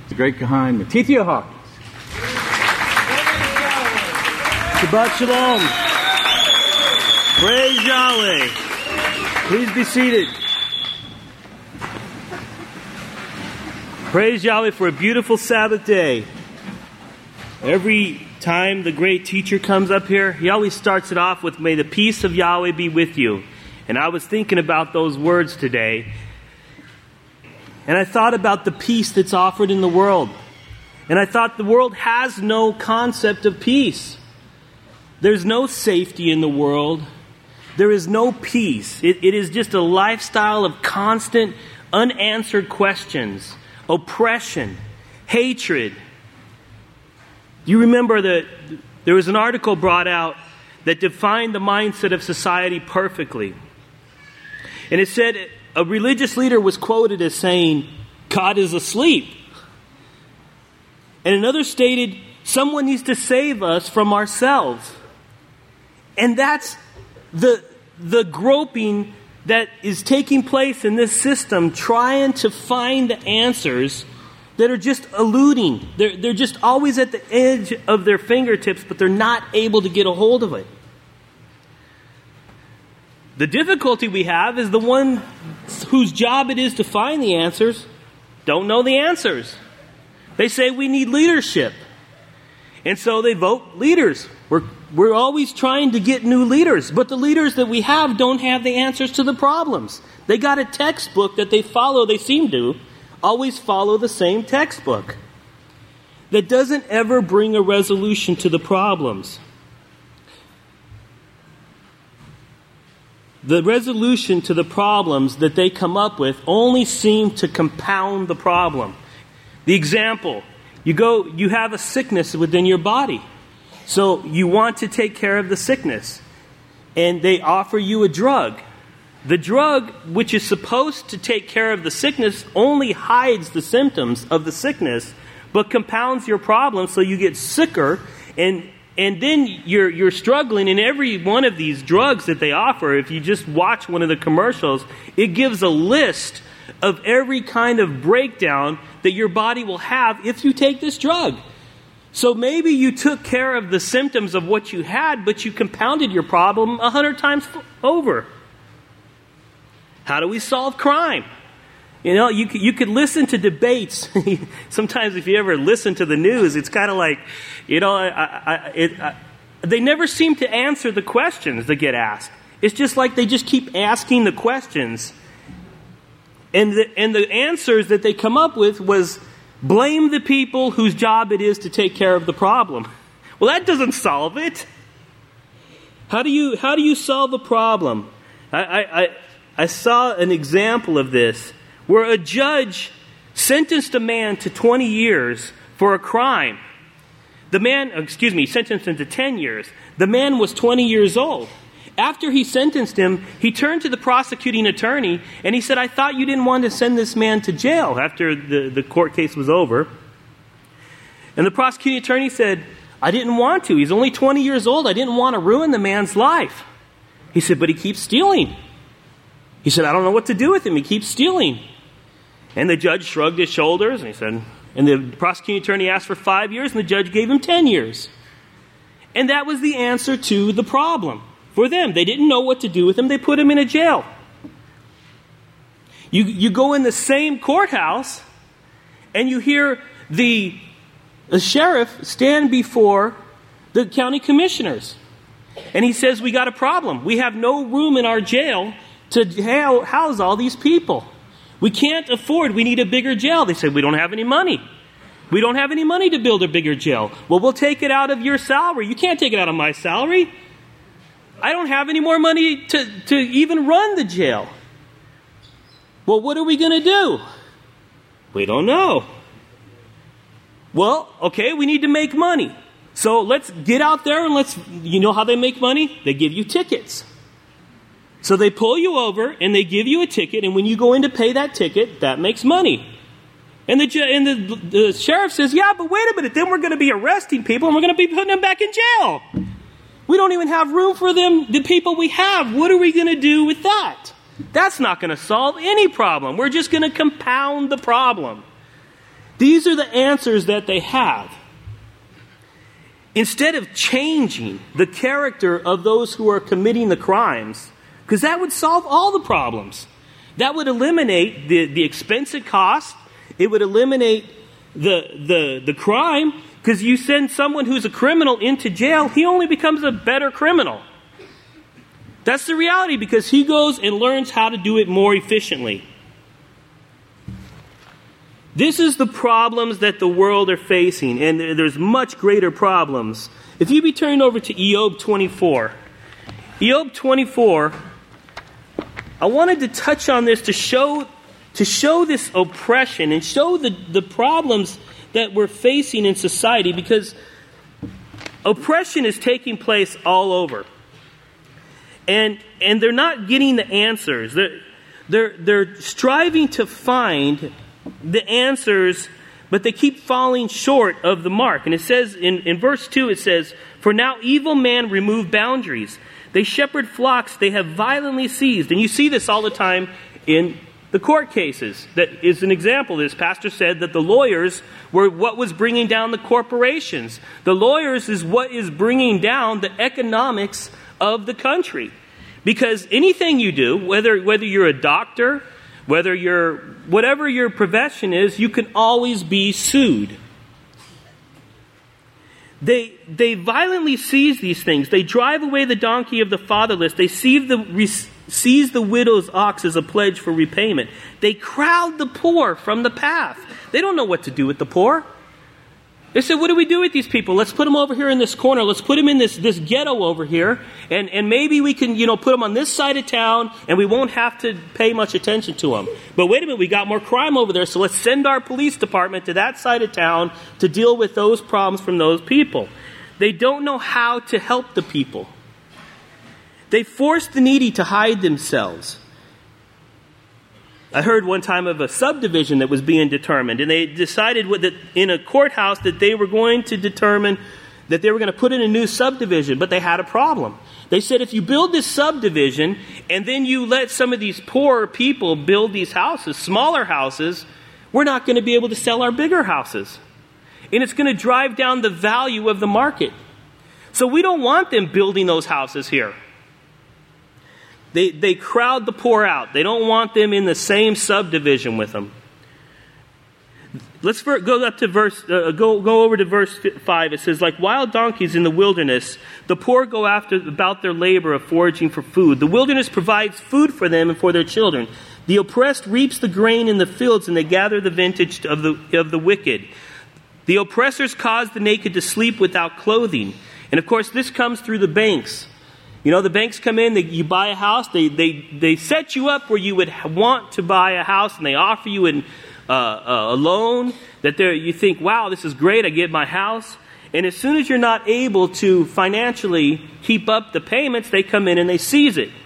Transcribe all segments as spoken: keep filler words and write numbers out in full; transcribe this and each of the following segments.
the great Kahan Matithia Hawkins. Shabbat Shalom. Praise Yahweh. Please be seated. Praise Yahweh for a beautiful Sabbath day. Every time the great teacher comes up here, he always starts it off with, "May the peace of Yahweh be with you." And I was thinking about those words today. And I thought about the peace that's offered in the world. And I thought the world has no concept of peace. There's no safety in the world. There is no peace. It, it is just a lifestyle of constant, unanswered questions, oppression, hatred. You remember that there was an article brought out that defined the mindset of society perfectly. And it said a religious leader was quoted as saying, "God is asleep." And another stated, "Someone needs to save us from ourselves." And that's the, the groping that is taking place in this system, trying to find the answers that are just eluding. They're, they're just always at the edge of their fingertips, but they're not able to get a hold of it. The difficulty we have is the one whose job it is to find the answers don't know the answers. They say we need leadership. And so they vote leaders. We're, we're always trying to get new leaders. But the leaders that we have don't have the answers to the problems. They got a textbook that they follow, they seem to, always follow the same textbook that doesn't ever bring a resolution to the problems. The resolution to the problems that they come up with only seem to compound the problem. The example, you go, you have a sickness within your body. So you want to take care of the sickness. And they offer you a drug. The drug, which is supposed to take care of the sickness, only hides the symptoms of the sickness, but compounds your problem so you get sicker, and and then you're you're struggling. In every one of these drugs that they offer, if you just watch one of the commercials, it gives a list of every kind of breakdown that your body will have if you take this drug. So maybe you took care of the symptoms of what you had, but you compounded your problem a hundred times over. How do we solve crime? You know, you you could listen to debates. Sometimes if you ever listen to the news, it's kind of like, you know, I, I, it, I, they never seem to answer the questions that get asked. It's just like they just keep asking the questions. And the, and the answers that they come up with was, blame the people whose job it is to take care of the problem. Well, that doesn't solve it. How do you how do you solve a problem? I I, I, I saw an example of this where a judge sentenced a man to twenty years for a crime. The man, excuse me, sentenced him to ten years. The man was twenty years old. After he sentenced him, he turned to the prosecuting attorney and he said, "I thought you didn't want to send this man to jail," after the, the court case was over. And the prosecuting attorney said, "I didn't want to. He's only twenty years old. I didn't want to ruin the man's life." He said, "But he keeps stealing." He said, "I don't know what to do with him. He keeps stealing." And the judge shrugged his shoulders and he said, and the prosecuting attorney asked for five years and the judge gave him ten years. And that was the answer to the problem. For them, they didn't know what to do with him. They put him in a jail. You you go in the same courthouse, and you hear the, the sheriff stand before the county commissioners, and he says, "We got a problem. We have no room in our jail to house all these people. We can't afford. We need a bigger jail." They said, "We don't have any money. We don't have any money to build a bigger jail." "Well, we'll take it out of your salary." "You can't take it out of my salary. I don't have any more money to, to even run the jail." "Well, what are we going to do?" "We don't know." "Well, okay, we need to make money. So let's get out there and let's, you know how they make money? They give you tickets. So they pull you over and they give you a ticket, and when you go in to pay that ticket, that makes money." And the and the, the sheriff says, "Yeah, but wait a minute, then we're going to be arresting people and we're going to be putting them back in jail. We don't even have room for them, the people we have. What are we going to do with that? That's not going to solve any problem. We're just going to compound the problem." These are the answers that they have. Instead of changing the character of those who are committing the crimes, because that would solve all the problems. That would eliminate the, the expense it costs. It would eliminate the, the, the crime, because you send someone who's a criminal into jail, he only becomes a better criminal. That's the reality, because he goes and learns how to do it more efficiently. This is the problems that the world are facing, and there's much greater problems. If you be turned over to Eob twenty-four. Eob twenty-four, I wanted to touch on this to show to show this oppression and show the, the problems that we're facing in society, because oppression is taking place all over. And and they're not getting the answers. They're, they're, they're striving to find the answers, but they keep falling short of the mark. And it says in, in verse two, it says, "For now evil men remove boundaries. They shepherd flocks they have violently seized." And you see this all the time in the court cases. That is an example of this. Pastor said that the lawyers were what was bringing down the corporations. The lawyers is what is bringing down the economics of the country. Because anything you do, whether whether you're a doctor, whether you're, whatever your profession is, you can always be sued. They they violently seize these things. They drive away the donkey of the fatherless. They seize the, re, seize the widow's ox as a pledge for repayment. They crowd the poor from the path. They don't know what to do with the poor. They said, what do we do with these people? Let's put them over here in this corner. Let's put them in this, this ghetto over here. And, and maybe we can, you know, put them on this side of town and we won't have to pay much attention to them. But wait a minute, we got more crime over there. So let's send our police department to that side of town to deal with those problems from those people. They don't know how to help the people. They force the needy to hide themselves. I heard one time of a subdivision that was being determined, and they decided that in a courthouse that they were going to determine that they were going to put in a new subdivision, but they had a problem. They said, if you build this subdivision and then you let some of these poor people build these houses, smaller houses, we're not going to be able to sell our bigger houses. And it's going to drive down the value of the market. So we don't want them building those houses here. They they crowd the poor out. They don't want them in the same subdivision with them. Let's go up to verse. Uh, go go over to verse five. It says, "Like wild donkeys in the wilderness, the poor go after about their labor of foraging for food. The wilderness provides food for them and for their children. The oppressed reaps the grain in the fields, and they gather the vintage of the of the wicked. The oppressors cause the naked to sleep without clothing." And of course, this comes through the banks. You know, the banks come in, they, you buy a house, they, they, they set you up where you would want to buy a house, and they offer you an, uh, a loan that you think, wow, this is great, I get my house. And as soon as you're not able to financially keep up the payments, they come in and they seize it.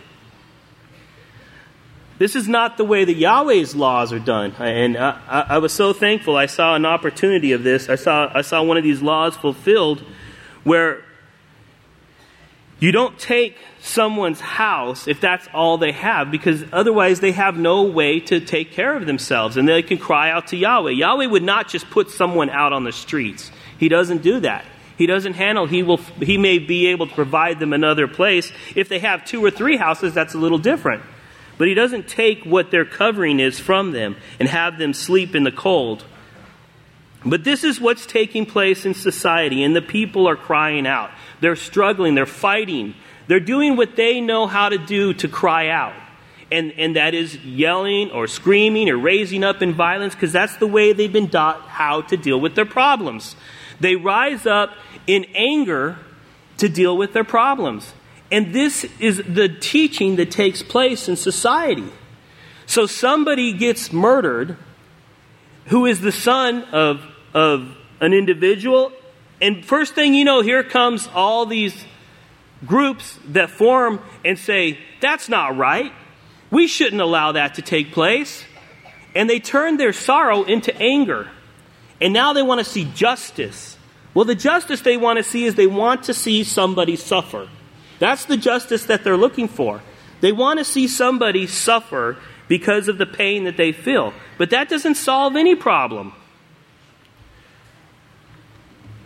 This is not the way that Yahweh's laws are done. And I, I, I was so thankful I saw an opportunity of this. I saw I saw one of these laws fulfilled where you don't take someone's house if that's all they have, because otherwise they have no way to take care of themselves, and they can cry out to Yahweh. Yahweh would not just put someone out on the streets. He doesn't do that. He doesn't handle, he will. He may be able to provide them another place. If they have two or three houses, that's a little different. But he doesn't take what their covering is from them and have them sleep in the cold. But this is what's taking place in society, and the people are crying out. They're struggling, they're fighting. They're doing what they know how to do to cry out. And, and that is yelling or screaming or raising up in violence, because that's the way they've been taught how to deal with their problems. They rise up in anger to deal with their problems. And this is the teaching that takes place in society. So somebody gets murdered who is the son of, of an individual, and first thing you know, here comes all these groups that form and say, that's not right. We shouldn't allow that to take place. And they turn their sorrow into anger. And now they want to see justice. Well, the justice they want to see is they want to see somebody suffer. That's the justice that they're looking for. They want to see somebody suffer because of the pain that they feel. But that doesn't solve any problem.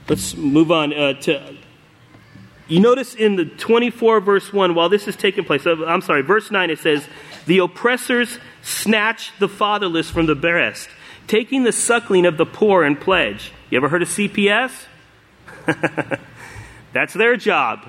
Let's move on uh, to... You notice in the twenty-four verse one, while this is taking place, I'm sorry, verse nine, it says, the oppressors snatch the fatherless from the breast, taking the suckling of the poor in pledge. You ever heard of C P S? That's their job.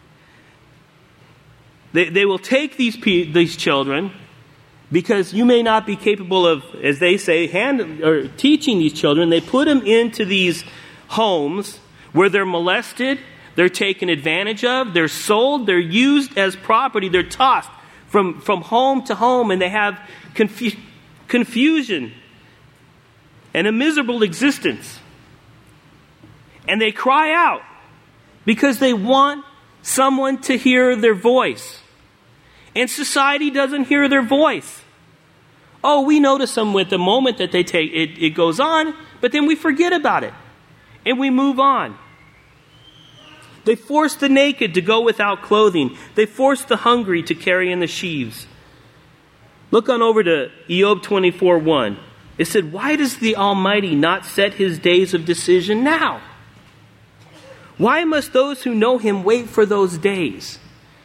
They, they will take these these children because you may not be capable of, as they say, hand, or teaching these children. They put them into these homes where they're molested, they're taken advantage of, they're sold, they're used as property, they're tossed from, from home to home, and they have confu- confusion and a miserable existence. And they cry out because they want someone to hear their voice. And society doesn't hear their voice. Oh, we notice them with the moment that they take it, it goes on, but then we forget about it. And we move on. They force the naked to go without clothing. They force the hungry to carry in the sheaves. Look on over to Job twenty-four one. It said, why does the Almighty not set his days of decision now? Why must those who know him wait for those days?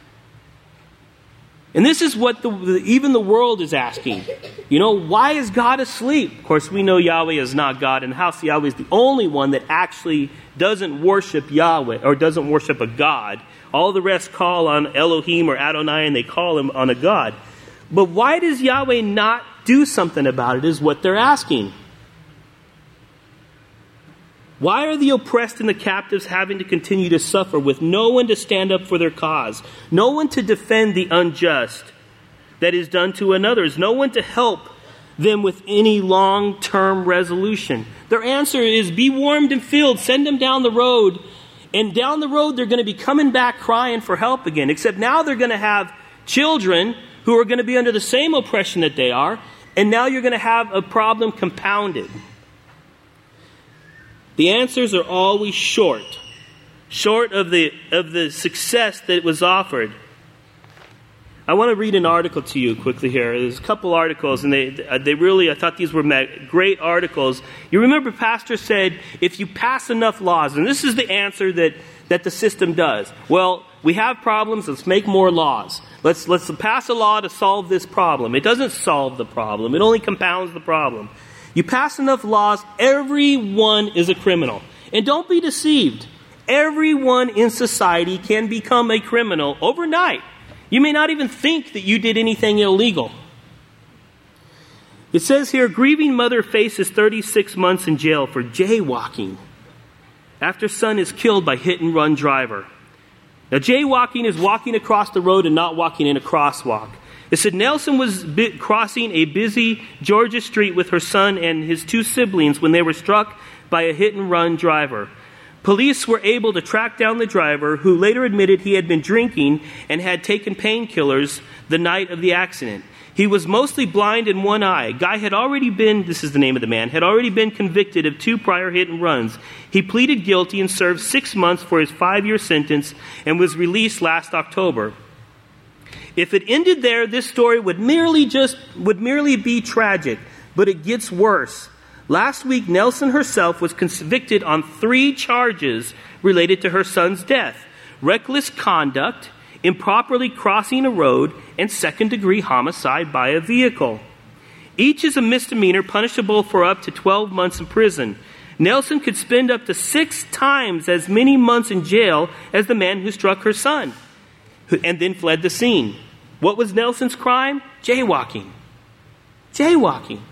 And this is what the, even the world is asking. You know, why is God asleep? Of course, we know Yahweh is not God in the house. Yahweh is the only one that actually doesn't worship Yahweh or doesn't worship a God. All the rest call on Elohim or Adonai, and they call him on a God. But why does Yahweh not do something about it is what they're asking. Why are the oppressed and the captives having to continue to suffer with no one to stand up for their cause? No one to defend the unjust that is done to another. No one to help them with any long-term resolution. Their answer is be warmed and filled. Send them down the road. And down the road they're going to be coming back crying for help again. Except now they're going to have children who are going to be under the same oppression that they are. And now you're going to have a problem compounded. The answers are always short, short of the of the success that was offered. I want to read an article to you quickly here. There's a couple articles, and they they really, I thought these were great articles. You remember Pastor said, if you pass enough laws, and this is the answer that, that the system does. Well, we have problems, let's make more laws. Let's, let's pass a law to solve this problem. It doesn't solve the problem. It only compounds the problem. You pass enough laws, everyone is a criminal. And don't be deceived. Everyone in society can become a criminal overnight. You may not even think that you did anything illegal. It says here, grieving mother faces thirty-six months in jail for jaywalking after son is killed by hit-and-run driver. Now, jaywalking is walking across the road and not walking in a crosswalk. It said Nelson was bi- crossing a busy Georgia street with her son and his two siblings when they were struck by a hit-and-run driver. Police were able to track down the driver, who later admitted he had been drinking and had taken painkillers the night of the accident. He was mostly blind in one eye. Guy had already been, this is the name of the man, had already been convicted of two prior hit-and-runs. He pleaded guilty and served six months for his five-year sentence and was released last October. If it ended there, this story would merely just would merely be tragic, but it gets worse. Last week, Nelson herself was convicted on three charges related to her son's death: reckless conduct, improperly crossing a road, and second-degree homicide by a vehicle. Each is a misdemeanor punishable for up to twelve months in prison. Nelson could spend up to six times as many months in jail as the man who struck her son and then fled the scene. What was Nelson's crime? Jaywalking. Jaywalking.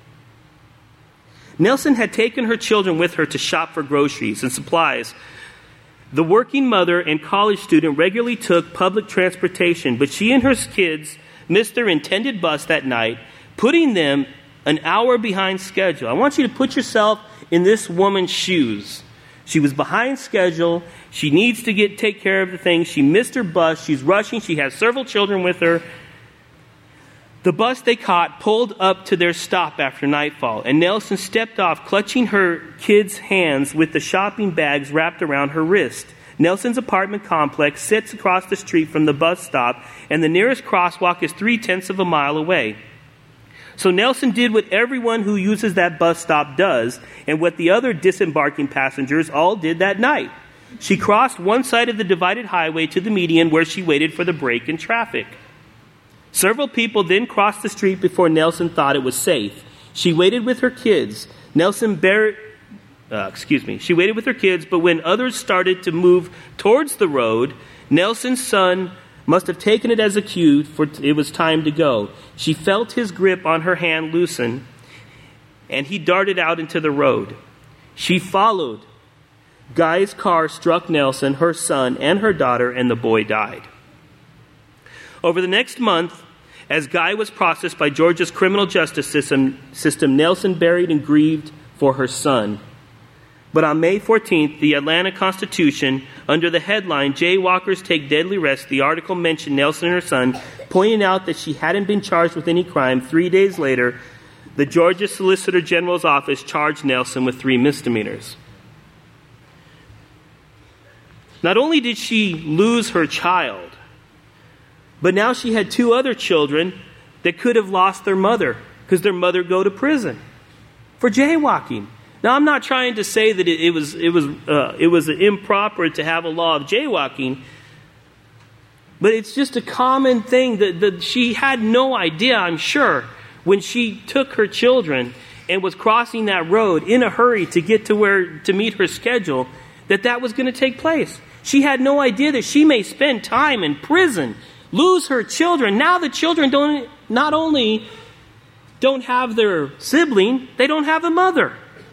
Nelson had taken her children with her to shop for groceries and supplies. The working mother and college student regularly took public transportation, but she and her kids missed their intended bus that night, putting them an hour behind schedule. I want you to put yourself in this woman's shoes. She was behind schedule. She needs to get take care of the things. She missed her bus. She's rushing. She has several children with her. The bus they caught pulled up to their stop after nightfall, and Nelson stepped off, clutching her kids' hands with the shopping bags wrapped around her wrist. Nelson's apartment complex sits across the street from the bus stop, and the nearest crosswalk is three-tenths of a mile away. So Nelson did what everyone who uses that bus stop does, and what the other disembarking passengers all did that night. She crossed one side of the divided highway to the median where she waited for the break in traffic. Several people then crossed the street before Nelson thought it was safe. She waited with her kids. Nelson buried, uh, excuse me, she waited with her kids, but when others started to move towards the road, Nelson's son must have taken it as a cue for it was time to go. She felt his grip on her hand loosen, and he darted out into the road. She followed. Guy's car struck Nelson, her son, and her daughter, and the boy died. Over the next month, as Guy was processed by Georgia's criminal justice system, system, Nelson buried and grieved for her son. But on May fourteenth, the Atlanta Constitution, under the headline, Jaywalkers Take Deadly Rest, the article mentioned Nelson and her son, pointing out that she hadn't been charged with any crime. Three days later, the Georgia Solicitor General's office charged Nelson with three misdemeanors. Not only did she lose her child, but now she had two other children that could have lost their mother because their mother go to prison for jaywalking. Now, I'm not trying to say that it, it was it was uh, it was improper to have a law of jaywalking, but it's just a common thing that, that she had no idea, I'm sure, when she took her children and was crossing that road in a hurry to get to where to meet her schedule, that that was going to take place. She had no idea that she may spend time in prison, lose her children. Now the children don't not only don't have their sibling, they don't have a mother.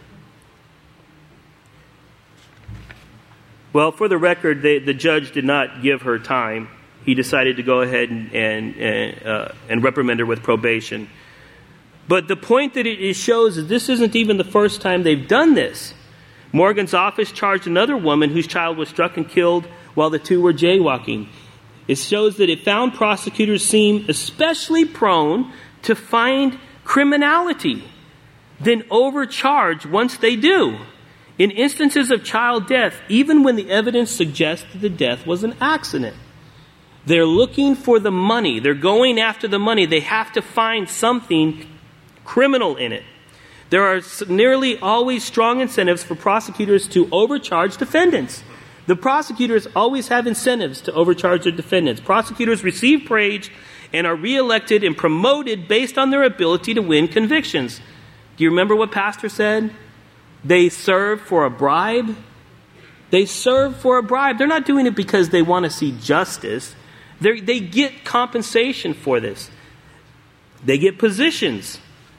Well, for the record, they, the judge did not give her time. He decided to go ahead and and, and, uh, and reprimand her with probation. But the point that it shows is this isn't even the first time they've done this. Morgan's office charged another woman whose child was struck and killed while the two were jaywalking. It shows that it found prosecutors seem especially prone to find criminality, then overcharge once they do. In instances of child death, even when the evidence suggests that the death was an accident, they're looking for the money. They're going after the money. They have to find something criminal in it. There are nearly always strong incentives for prosecutors to overcharge defendants. The prosecutors always have incentives to overcharge their defendants. Prosecutors receive praise and are reelected and promoted based on their ability to win convictions. Do you remember what Pastor said? They serve for a bribe. They serve for a bribe. They're not doing it because they want to see justice. They're, they get compensation for this. They get positions.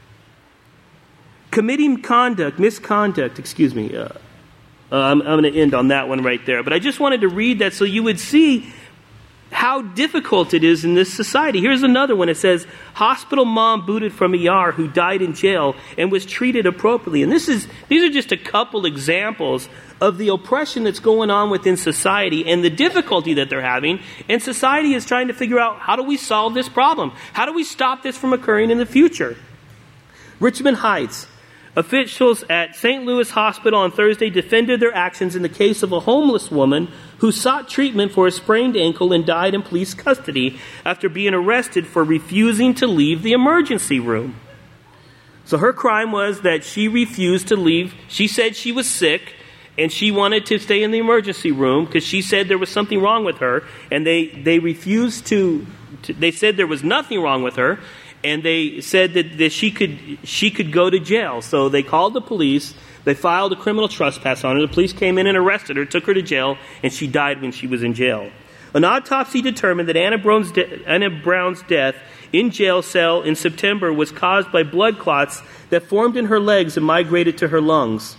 Committing conduct, misconduct, excuse me. Uh, uh, I'm, I'm going to end on that one right there. But I just wanted to read that so you would see how difficult it is in this society. Here's another one. It says, hospital mom booted from E R who died in jail and was treated appropriately. And this is these are just a couple examples of the oppression that's going on within society and the difficulty that they're having. And society is trying to figure out, how do we solve this problem? How do we stop this from occurring in the future? Richmond Heights. Officials at Saint Louis Hospital on Thursday defended their actions in the case of a homeless woman who sought treatment for a sprained ankle and died in police custody after being arrested for refusing to leave the emergency room. So her crime was that she refused to leave. She said she was sick and she wanted to stay in the emergency room because she said there was something wrong with her, and they, they refused to, to, they said there was nothing wrong with her. And they said that, that she could she could go to jail. So they called the police. They filed a criminal trespass on her. The police came in and arrested her, took her to jail, and she died when she was in jail. An autopsy determined that Anna Brown's, de- Anna Brown's death in jail cell in September was caused by blood clots that formed in her legs and migrated to her lungs.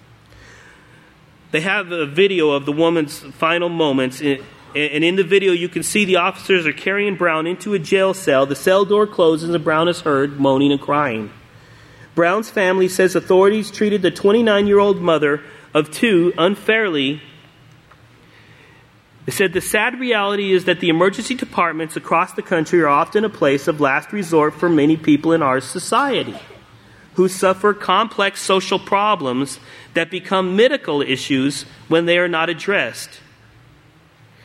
They have a video of the woman's final moments. In, And in the video, you can see the officers are carrying Brown into a jail cell. The cell door closes and Brown is heard moaning and crying. Brown's family says authorities treated the twenty-nine-year-old mother of two unfairly. They said the sad reality is that the emergency departments across the country are often a place of last resort for many people in our society who suffer complex social problems that become medical issues when they are not addressed.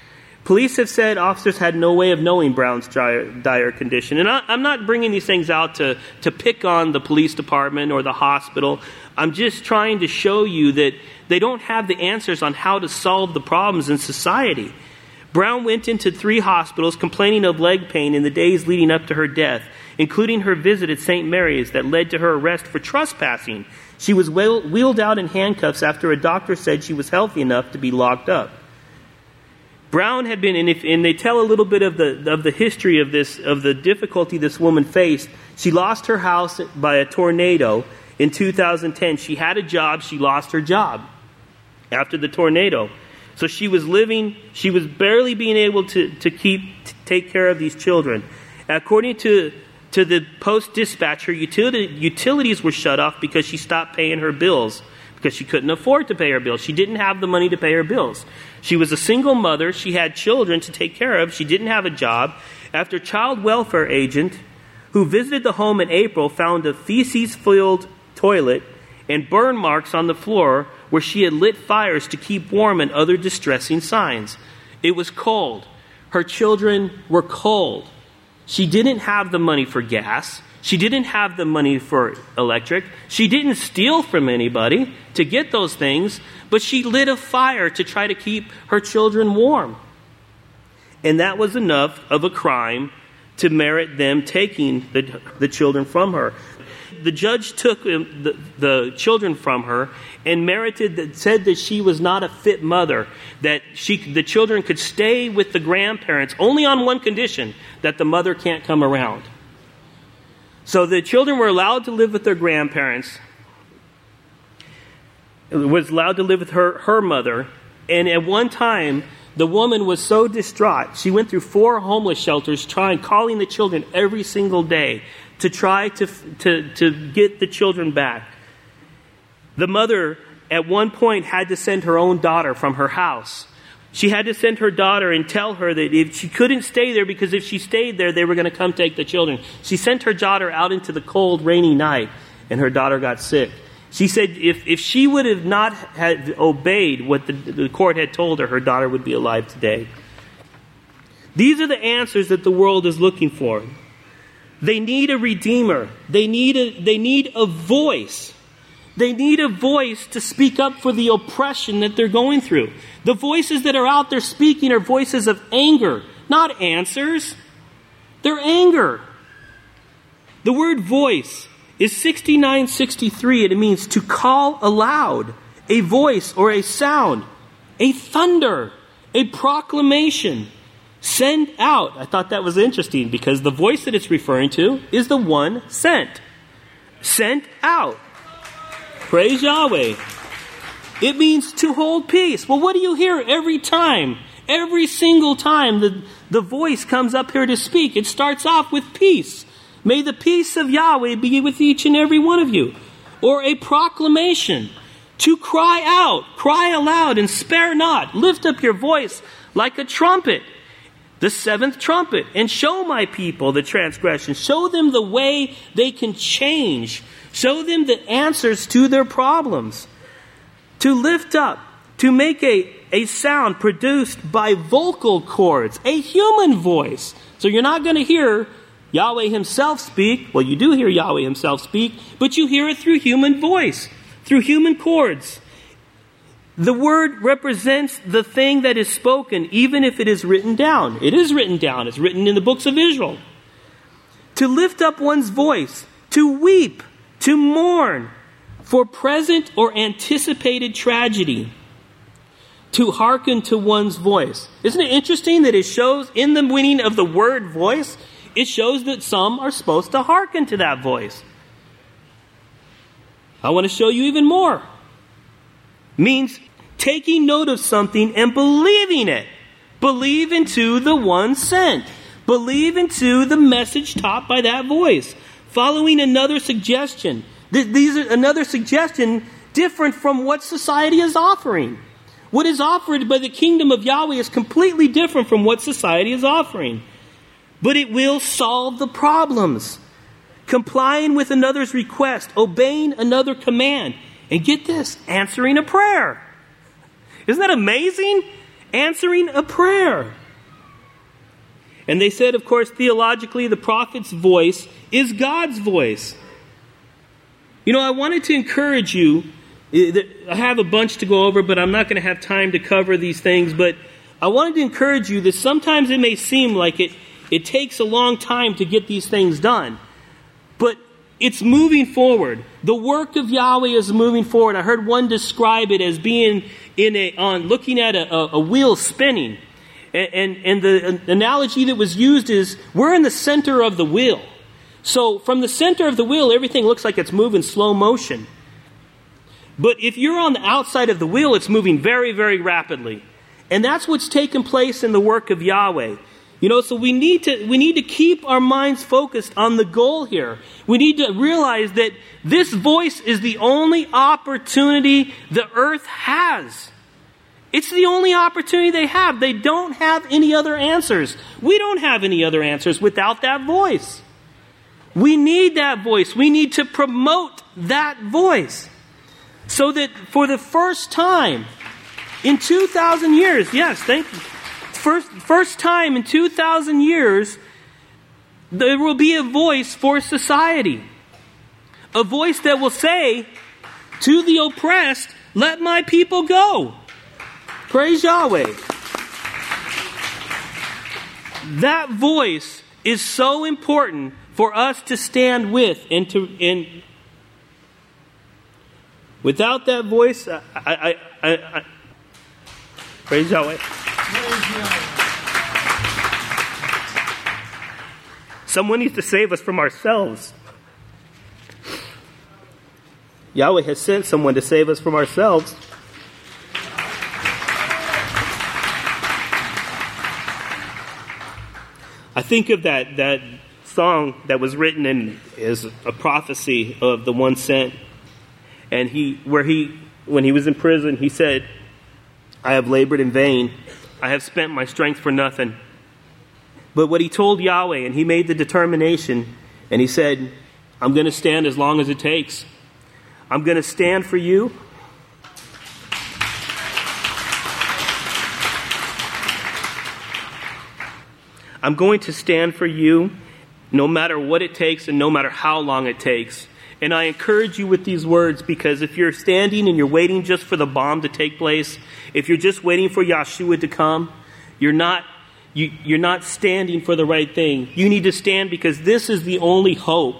Police have said officers had no way of knowing Brown's dire, dire condition. And I, I'm not bringing these things out to, to pick on the police department or the hospital. I'm just trying to show you that they don't have the answers on how to solve the problems in society. Brown went into three hospitals complaining of leg pain in the days leading up to her death, including her visit at Saint Mary's that led to her arrest for trespassing. She was wheeled out in handcuffs after a doctor said she was healthy enough to be locked up. Brown had been, and, if, and they tell a little bit of the of the history of this, of the difficulty this woman faced. She lost her house by a tornado in two thousand ten. She had a job. She lost her job after the tornado. So she was living, she was barely being able to, to keep, to take care of these children. According to, to the Post-Dispatch, her utility, utilities were shut off because she stopped paying her bills, because she couldn't afford to pay her bills. She didn't have the money to pay her bills. She was a single mother. She had children to take care of. She didn't have a job. After a child welfare agent who visited the home in April found a feces-filled toilet and burn marks on the floor where she had lit fires to keep warm and other distressing signs. It was cold. Her children were cold. She didn't have the money for gas. She didn't have the money for electric. She didn't steal from anybody to get those things, but she lit a fire to try to keep her children warm. And that was enough of a crime to merit them taking the, the children from her. The judge took the, the children from her and merited that, said that she was not a fit mother, that she, the children could stay with the grandparents only on one condition, that the mother can't come around. So the children were allowed to live with their grandparents, was allowed to live with her, her mother, and at one time, the woman was so distraught, she went through four homeless shelters trying, calling the children every single day to try to, to, to get the children back. The mother, at one point, had to send her own daughter from her house. She had to send her daughter and tell her that if she couldn't stay there, because if she stayed there, they were going to come take the children. She sent her daughter out into the cold, rainy night, and her daughter got sick. She said if, if she would have not had obeyed what the, the court had told her, her daughter would be alive today. These are the answers that the world is looking for. They need a redeemer. They need a, they need a voice. They need a voice to speak up for the oppression that they're going through. The voices that are out there speaking are voices of anger, not answers. They're anger. The word voice is sixty-nine sixty-three, and it means to call aloud, a voice or a sound, a thunder, a proclamation, send out. I thought that was interesting because the voice that it's referring to is the one sent. Sent out. Praise Yahweh. It means to hold peace. Well, what do you hear every time? Every single time the, the voice comes up here to speak, it starts off with peace. May the peace of Yahweh be with each and every one of you. Or a proclamation. To cry out, cry aloud and spare not. Lift up your voice like a trumpet. The seventh trumpet. And show my people the transgression. Show them the way they can change. Show them the answers to their problems. To lift up, to make a, a sound produced by vocal cords, a human voice. So you're not going to hear Yahweh himself speak. Well, you do hear Yahweh himself speak, but you hear it through human voice, through human cords. The word represents the thing that is spoken, even if it is written down. It is written down. It's written in the books of Israel. To lift up one's voice, to weep, to mourn for present or anticipated tragedy, to hearken to one's voice. Isn't it interesting that it shows in the meaning of the word voice, it shows that some are supposed to hearken to that voice. I want to show you even more. Means taking note of something and believing it. Believe into the one sent. Believe into the message taught by that voice. Following another suggestion. These are another suggestion different from what society is offering. What is offered by the kingdom of Yahweh is completely different from what society is offering. But it will solve the problems. Complying with another's request, obeying another command, and get this, answering a prayer. Isn't that amazing? Answering a prayer. And they said, of course, theologically, the prophet's voice is God's voice. You know, I wanted to encourage you. I have a bunch to go over, but I'm not going to have time to cover these things. But I wanted to encourage you that sometimes it may seem like it, it takes a long time to get these things done. But it's moving forward. The work of Yahweh is moving forward. I heard one describe it as being in a on looking at a, a, a wheel spinning. And, and, and the analogy that was used is we're in the center of the wheel. So from the center of the wheel, everything looks like it's moving slow motion. But if you're on the outside of the wheel, it's moving very, very rapidly. And that's what's taken place in the work of Yahweh. You know, so we need to we need to keep our minds focused on the goal here. We need to realize that this voice is the only opportunity the earth has. It's the only opportunity they have. They don't have any other answers. We don't have any other answers without that voice. We need that voice. We need to promote that voice. So that for the first time in two thousand years, yes, thank you. First, first time in two thousand years, there will be a voice for society. A voice that will say to the oppressed, let my people go. Praise Yahweh. That voice is so important for us to stand with and to and without that voice, I, I, I, I praise Yahweh. Someone needs to save us from ourselves. Yahweh has sent someone to save us from ourselves. I think of that that song that was written in as a prophecy of the one sent, and he where he when he was in prison he said, I have labored in vain. I have spent my strength for nothing. But what he told Yahweh, and he made the determination, and he said, I'm going to stand as long as it takes. I'm going to stand for you. I'm going to stand for you no matter what it takes and no matter how long it takes. And I encourage you with these words, because if you're standing and you're waiting just for the bomb to take place, if you're just waiting for Yahshua to come, you're not you, you're not standing for the right thing. You need to stand because this is the only hope.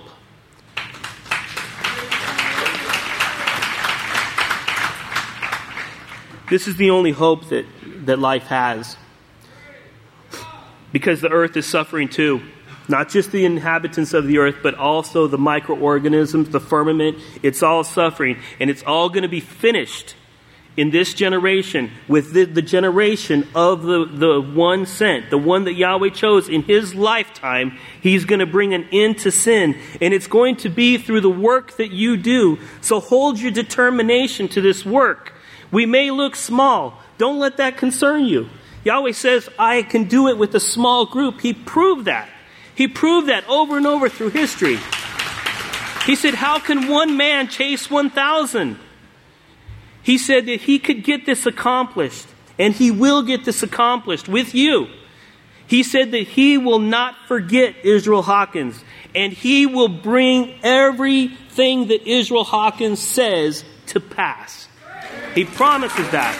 This is the only hope that, that life has. Because the earth is suffering too. Not just the inhabitants of the earth, but also the microorganisms, the firmament. It's all suffering. And it's all going to be finished in this generation with the, the generation of the, the one sent, the one that Yahweh chose in his lifetime. He's going to bring an end to sin. And it's going to be through the work that you do. So hold your determination to this work. We may look small. Don't let that concern you. Yahweh says, I can do it with a small group. He proved that. He proved that over and over through history. He said, how can one man chase one thousand? He said that he could get this accomplished, and he will get this accomplished with you. He said that he will not forget Israel Hawkins, and he will bring everything that Israel Hawkins says to pass. He promises that.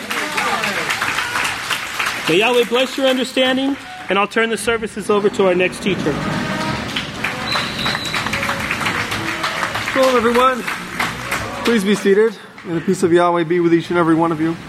May Yahweh bless your understanding, and I'll turn the services over to our next teacher. Hello, everyone. Please be seated, and the peace of Yahweh be with each and every one of you.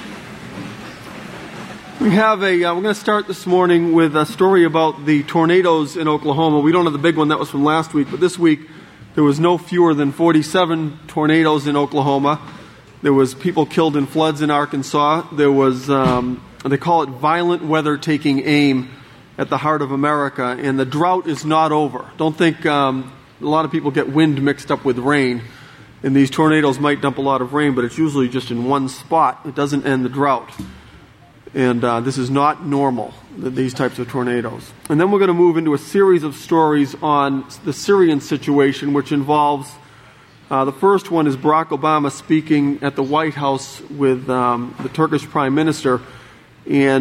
We have a. Uh, we're going to start this morning with a story about the tornadoes in Oklahoma. We don't have the big one that was from last week, but this week there was no fewer than forty-seven tornadoes in Oklahoma. There was people killed in floods in Arkansas. There was. Um, They call it violent weather taking aim at the heart of America, and the drought is not over. Don't think um, a lot of people get wind mixed up with rain, and these tornadoes might dump a lot of rain, but it's usually just in one spot. It doesn't end the drought. And uh, this is not normal, these types of tornadoes. And then we're going to move into a series of stories on the Syrian situation, which involves, uh, the first one is Barack Obama speaking at the White House with um, the Turkish Prime Minister. And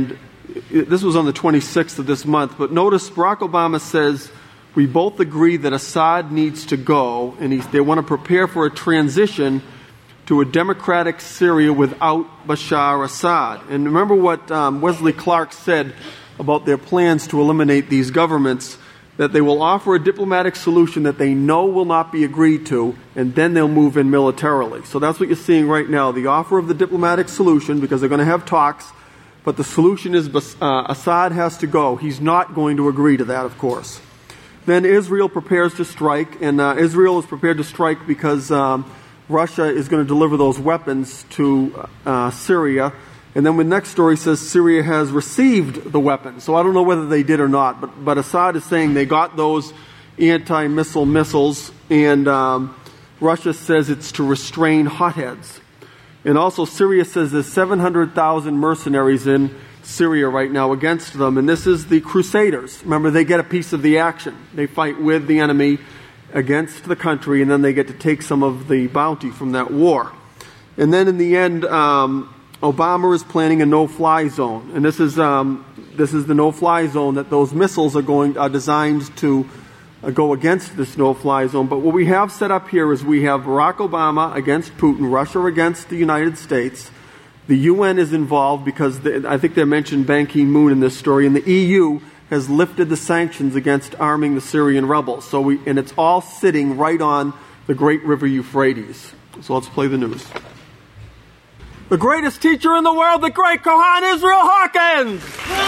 this was on the twenty-sixth of this month, but notice Barack Obama says, we both agree that Assad needs to go, and he, they want to prepare for a transition to a democratic Syria without Bashar Assad. And remember what um, Wesley Clark said about their plans to eliminate these governments, that they will offer a diplomatic solution that they know will not be agreed to, and then they'll move in militarily. So that's what you're seeing right now, the offer of the diplomatic solution, because they're going to have talks, but the solution is uh, Assad has to go. He's not going to agree to that, of course. Then Israel prepares to strike, and uh, Israel is prepared to strike because um, Russia is going to deliver those weapons to uh, Syria. And then the next story says Syria has received the weapons. So I don't know whether they did or not, but, but Assad is saying they got those anti-missile missiles, and um, Russia says it's to restrain hotheads. And also Syria says there's seven hundred thousand mercenaries in Syria right now against them, and this is the Crusaders. Remember, they get a piece of the action. They fight with the enemy against the country, and then they get to take some of the bounty from that war. And then in the end, um, Obama is planning a no-fly zone, and this is um, this is the no-fly zone that those missiles are going are designed to uh, go against this no-fly zone. But what we have set up here is we have Barack Obama against Putin, Russia against the United States. The U N is involved because the, I think they mentioned Ban Ki-moon in this story, and the E U has lifted the sanctions against arming the Syrian rebels. So we and it's all sitting right on the great river Euphrates. So let's play the news. The greatest teacher in the world, the great Kohan Israel Hawkins!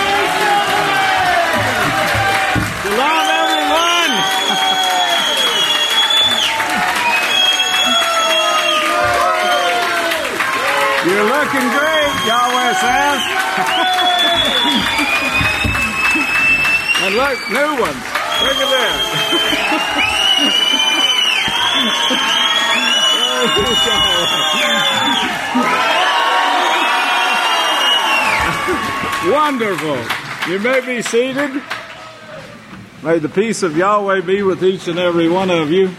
Shalom, everyone! You're looking great, Yahweh says. And look, new ones. Look at that. Wonderful. You may be seated. May the peace of Yahweh be with each and every one of you.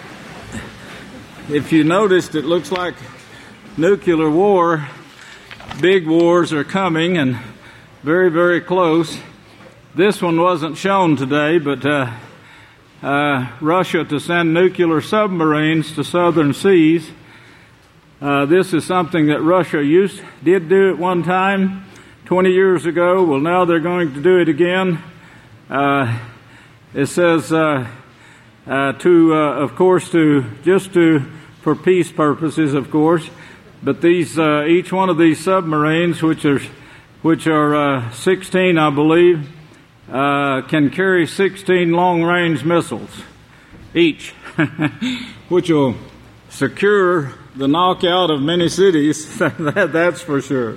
If you noticed, it looks like nuclear war, big wars are coming and very, very close. This one wasn't shown today, but uh, uh, Russia to send nuclear submarines to southern seas. Uh, this is something that Russia used did do at one time, twenty years ago. Well, now they're going to do it again. Uh, it says uh, uh, to, uh, of course, to just to for peace purposes, of course. But these, uh, each one of these submarines, which are, which are uh, sixteen, I believe, uh, can carry sixteen long-range missiles each, which will secure the knockout of many cities. that, that's for sure.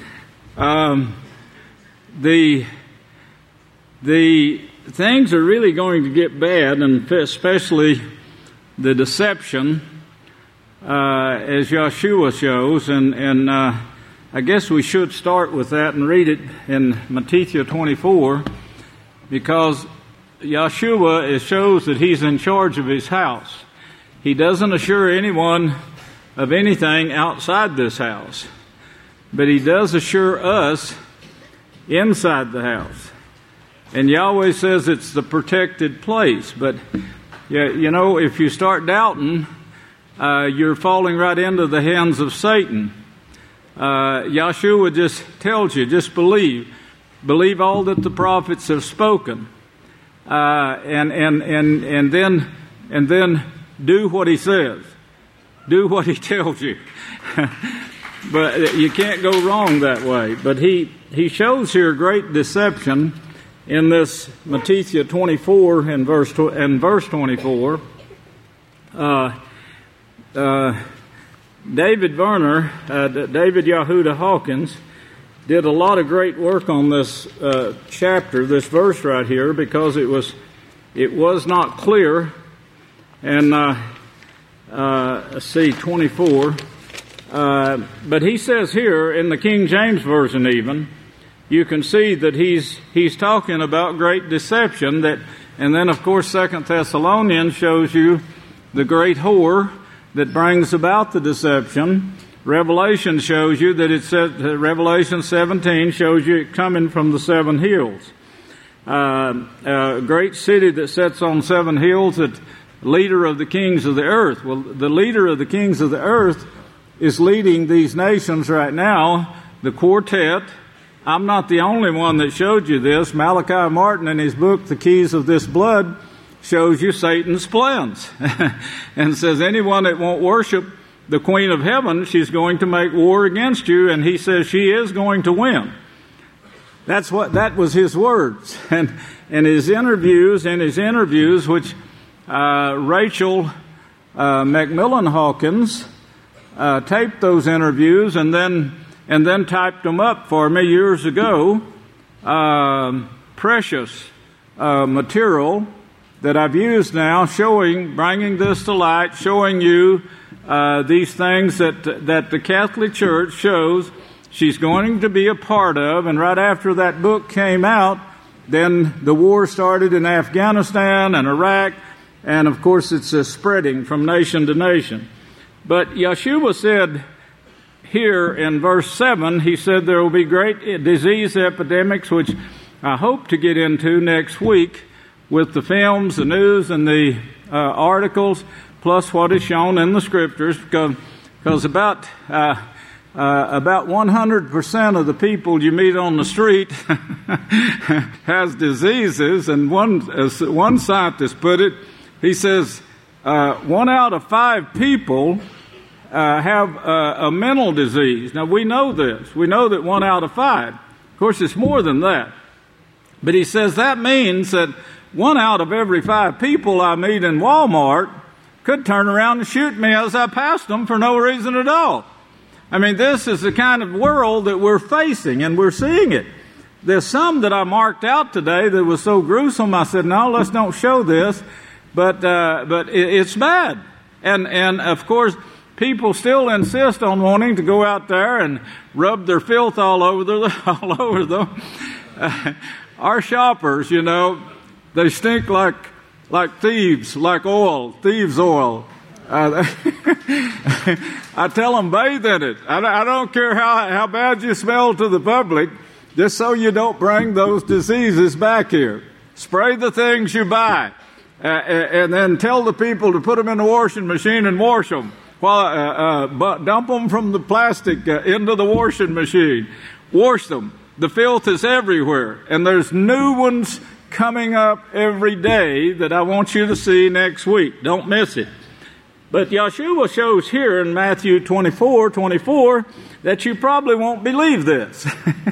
Um, the the things are really going to get bad, and especially the deception. Uh, as Yeshua shows, and, and uh, I guess we should start with that and read it in Matthew twenty-four, because Yeshua it shows that he's in charge of his house. He doesn't assure anyone of anything outside this house, but he does assure us inside the house. And Yahweh says it's the protected place, but yeah, you know, if you start doubting, Uh, you're falling right into the hands of Satan. Uh, Yeshua just tells you, just believe. Believe all that the prophets have spoken. Uh, and, and, and, and then, and then do what he says. Do what he tells you. But you can't go wrong that way. But he, he shows here great deception in this Matthew twenty-four and verse, and verse twenty-four. Uh, Uh, David Werner, uh, David Yehuda Hawkins, did a lot of great work on this uh, chapter, this verse right here, because it was it was not clear. And uh, uh, let's see, twenty-four. Uh, but he says here in the King James Version, even you can see that he's he's talking about great deception. That, and then of course Second Thessalonians shows you the great whore that brings about the deception, Revelation shows you that it says, uh, Revelation seventeen shows you it coming from the seven hills. Uh, a great city that sits on seven hills, that leader of the kings of the earth. Well, the leader of the kings of the earth is leading these nations right now, the quartet. I'm not the only one that showed you this. Malachi Martin, in his book, The Keys of This Blood, shows you Satan's plans and says anyone that won't worship the Queen of Heaven, she's going to make war against you, and he says she is going to win. That's what, that was his words. And in his interviews, in his interviews, which uh, Rachel uh, McMillan Hawkins uh, taped those interviews and then and then typed them up for me years ago, uh, precious uh, material that I've used now, showing, bringing this to light, showing you uh, these things that that the Catholic Church shows she's going to be a part of. And right after that book came out, then the war started in Afghanistan and Iraq, and of course it's uh, spreading from nation to nation. But Yeshua said here in verse seven, he said there will be great disease epidemics, which I hope to get into next week with the films, the news, and the uh, articles, plus what is shown in the scriptures, because, because about uh, uh, about one hundred percent of the people you meet on the street has diseases, and one as one scientist put it, he says uh, one out of five people uh, have uh, a mental disease. Now we know this. We know that one out of five. Of course, it's more than that. But he says that means that one out of every five people I meet in Walmart could turn around and shoot me as I passed them for no reason at all. I mean, this is the kind of world that we're facing, and we're seeing it. There's some that I marked out today that was so gruesome, I said, no, let's don't show this. But uh, but it, it's bad. And, and, of course, people still insist on wanting to go out there and rub their filth all over, the, all over them. Uh, our shoppers, you know, they stink like like thieves, like oil, thieves' oil. Uh, I tell them bathe in it. I, I don't care how, how bad you smell to the public, just so you don't bring those diseases back here. Spray the things you buy, uh, and then tell the people to put them in the washing machine and wash them. While uh, uh, but dump them from the plastic uh, into the washing machine. Wash them. The filth is everywhere, and there's new ones coming up every day that I want you to see next week. Don't miss it. But Yeshua shows here in Matthew twenty-four twenty-four that you probably won't believe this.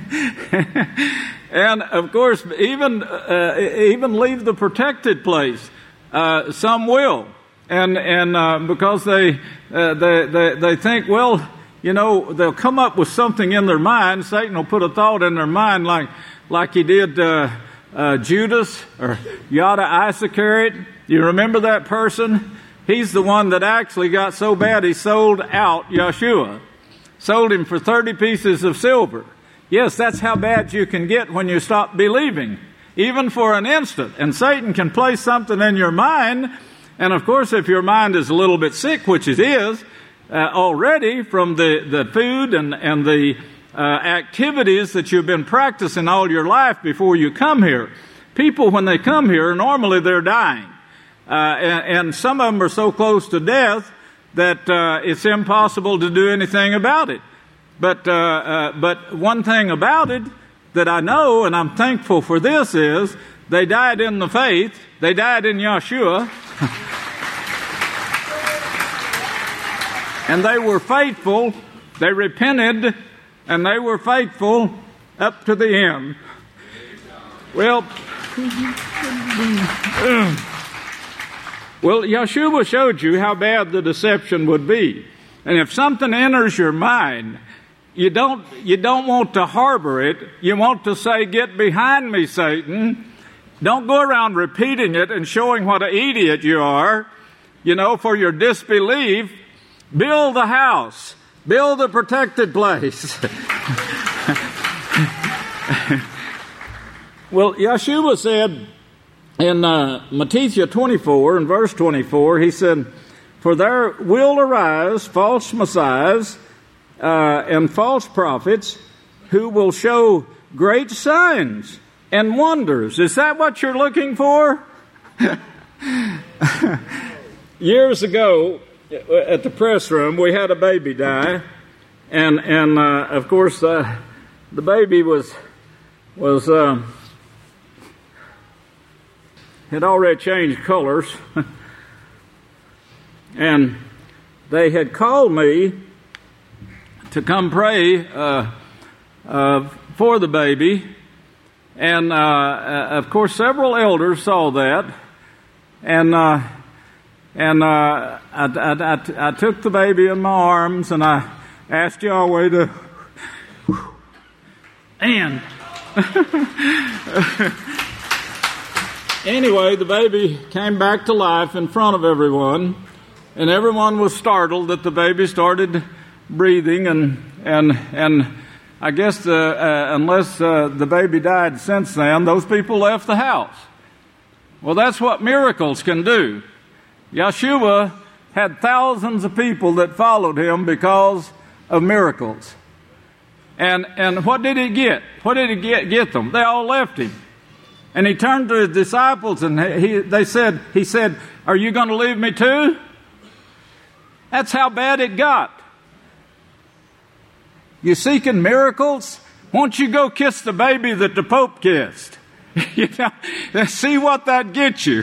And of course, even uh, even leave the protected place. Uh, some will, and and uh, because they, uh, they they they think, well, you know, they'll come up with something in their mind. Satan will put a thought in their mind, like like he did uh, uh, Judas or Yada Iscariot. You remember that person? He's the one that actually got so bad he sold out Yeshua. Sold him for thirty pieces of silver. Yes, that's how bad you can get when you stop believing, even for an instant. And Satan can place something in your mind. And of course, if your mind is a little bit sick, which it is uh, already from the, the food and, and the uh, activities that you've been practicing all your life before you come here. People, when they come here, normally they're dying. Uh, and, and some of them are so close to death that uh, it's impossible to do anything about it. But uh, uh, but one thing about it that I know, and I'm thankful for this, is they died in the faith. They died in Yeshua. And they were faithful. They repented, and they were faithful up to the end. Well... Well, Yeshua showed you how bad the deception would be. And if something enters your mind, you don't, you don't want to harbor it. You want to say, get behind me, Satan. Don't go around repeating it and showing what an idiot you are, you know, for your disbelief. Build the house. Build a protected place. Well, Yeshua said, in uh, Matthew twenty-four, in verse twenty-four, he said, for there will arise false messiahs uh, and false prophets who will show great signs and wonders. Is that what you're looking for? Years ago, at the press room, we had a baby die, and and uh, of course uh, the baby was was uh, had already changed colors, and they had called me to come pray uh, uh, for the baby, and uh, uh, of course several elders saw that, and. Uh, And uh, I, I, I, I took the baby in my arms, and I asked Yahweh to... And... Anyway, the baby came back to life in front of everyone, and everyone was startled that the baby started breathing, and and and I guess the, uh, unless uh, the baby died since then, those people left the house. Well, that's what miracles can do. Yeshua had thousands of people that followed him because of miracles. And and what did he get? What did he get, get them? They all left him. And he turned to his disciples and he, they said, he said, "Are you going to leave me too?" That's how bad it got. You seeking miracles? Won't you go kiss the baby that the Pope kissed? You know, see what that gets you.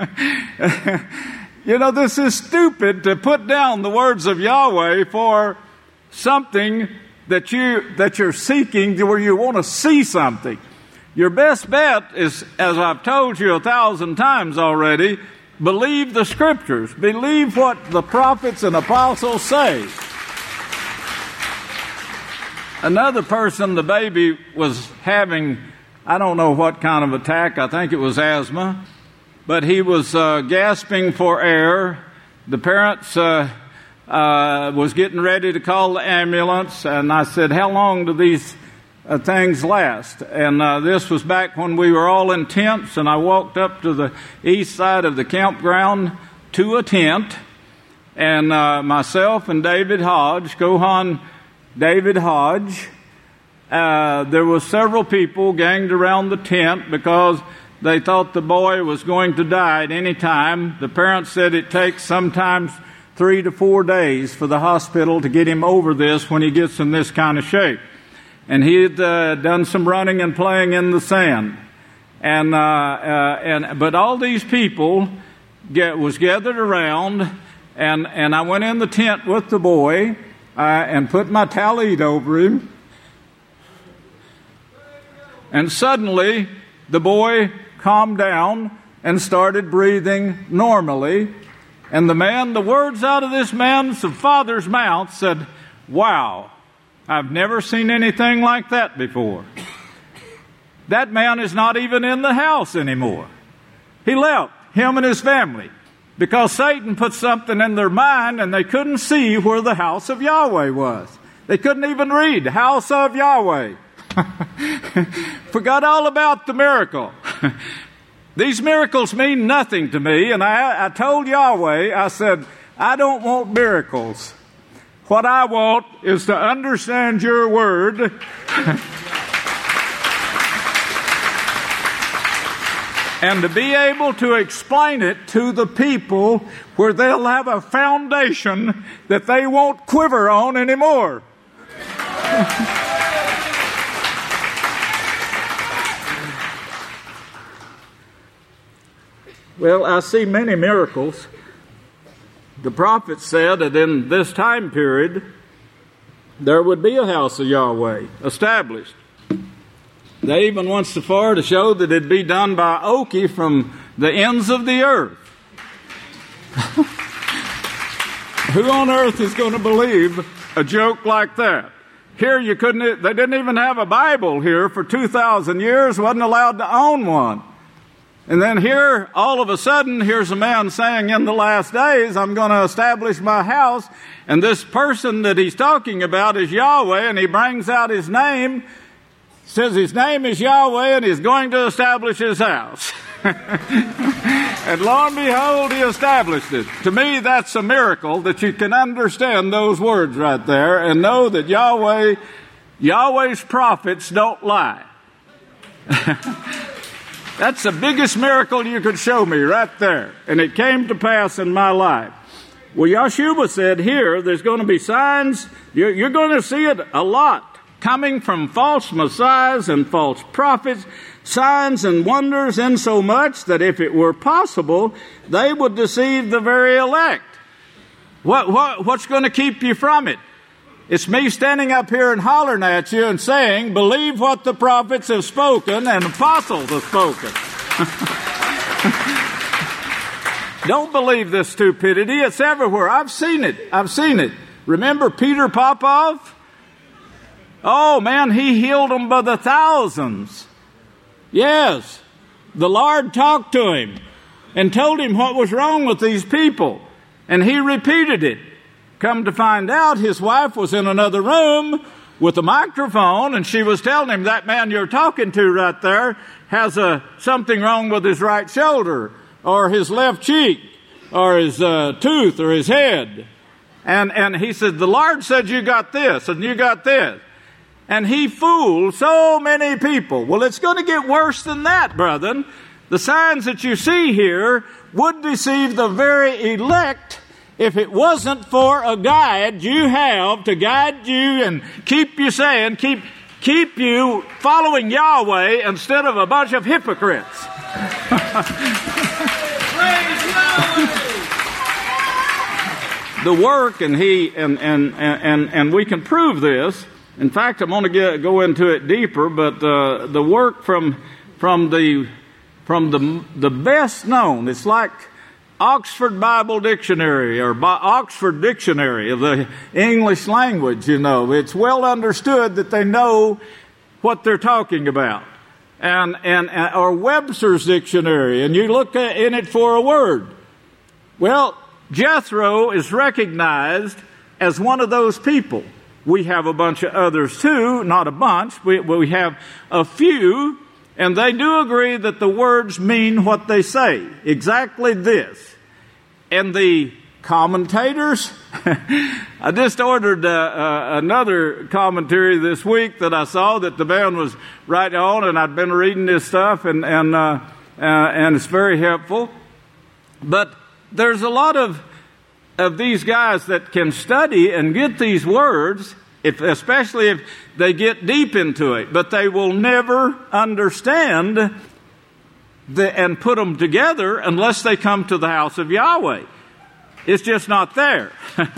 You know, this is stupid to put down the words of Yahweh for something that you that you're seeking, where you want to see something. Your best bet is, as I've told you a thousand times already, believe the Scriptures. Believe what the prophets and apostles say. Another person, the baby was having, I don't know what kind of attack, I think it was asthma, but he was uh, gasping for air. The parents uh, uh, was getting ready to call the ambulance, and I said, "How long do these uh, things last?" And uh, this was back when we were all in tents, and I walked up to the east side of the campground to a tent, and uh, myself and David Hodge, Gohan David Hodge, uh, there were several people ganged around the tent because they thought the boy was going to die at any time. The parents said it takes sometimes three to four days for the hospital to get him over this when he gets in this kind of shape. And he had uh, done some running and playing in the sand. And uh, uh, and but all these people get, was gathered around, and, and I went in the tent with the boy uh, and put my tallit over him. And suddenly the boy calmed down and started breathing normally. And the man, the words out of this man's father's mouth said, "Wow, I've never seen anything like that before." That man is not even in the house anymore. He left, him and his family, because Satan put something in their mind and they couldn't see where the house of Yahweh was. They couldn't even read, "House of Yahweh." Forgot all about the miracle. These miracles mean nothing to me, and I, I told Yahweh, I said, "I don't want miracles. What I want is to understand your word and to be able to explain it to the people where they'll have a foundation that they won't quiver on anymore." Well, I see many miracles. The prophet said that in this time period, there would be a house of Yahweh established. They even went so far to show that it'd be done by Oki from the ends of the earth. Who on earth is going to believe a joke like that? Here you couldn't, they didn't even have a Bible here for two thousand years, wasn't allowed to own one. And then here, all of a sudden, here's a man saying, "In the last days, I'm going to establish my house." And this person that he's talking about is Yahweh, and he brings out his name, says his name is Yahweh, and he's going to establish his house. And lo and behold, he established it. To me, that's a miracle that you can understand those words right there and know that Yahweh, Yahweh's prophets don't lie. That's the biggest miracle you could show me right there. And it came to pass in my life. Well, Yeshua said here, there's going to be signs. You're, you're going to see it a lot coming from false messiahs and false prophets, signs and wonders, insomuch that if it were possible, they would deceive the very elect. What, what, what's going to keep you from it? It's me standing up here and hollering at you and saying, believe what the prophets have spoken and apostles have spoken. Don't believe this stupidity. It's everywhere. I've seen it. I've seen it. Remember Peter Popov? Oh, man, he healed them by the thousands. Yes. The Lord talked to him and told him what was wrong with these people. And he repeated it. Come to find out, his wife was in another room with a microphone, and she was telling him, that man you're talking to right there has a, something wrong with his right shoulder, or his left cheek, or his uh, tooth, or his head. And, and he said, the Lord said you got this, and you got this. And he fooled so many people. Well, it's going to get worse than that, brethren. The signs that you see here would deceive the very elect if it wasn't for a guide you have to guide you and keep you saying, keep, keep you following Yahweh instead of a bunch of hypocrites. The work, and he and, and and and we can prove this. In fact, I'm going to get, go into it deeper. But uh, the work from from the from the the best known, it's like Oxford Bible Dictionary or Bi- Oxford Dictionary of the English language. You know, it's well understood that they know what they're talking about. And, and, and or Webster's Dictionary, and you look at, in it for a word. Well, Jethro is recognized as one of those people. We have a bunch of others too, not a bunch. We, we have a few, and they do agree that the words mean what they say. Exactly this. And the commentators, I just ordered uh, uh, another commentary this week that I saw that the man was right on, and I'd been reading this stuff, and and uh, uh, and it's very helpful. But there's a lot of of these guys that can study and get these words, if, especially if they get deep into it, but they will never understand the, and put them together unless they come to the house of Yahweh. It's just not there.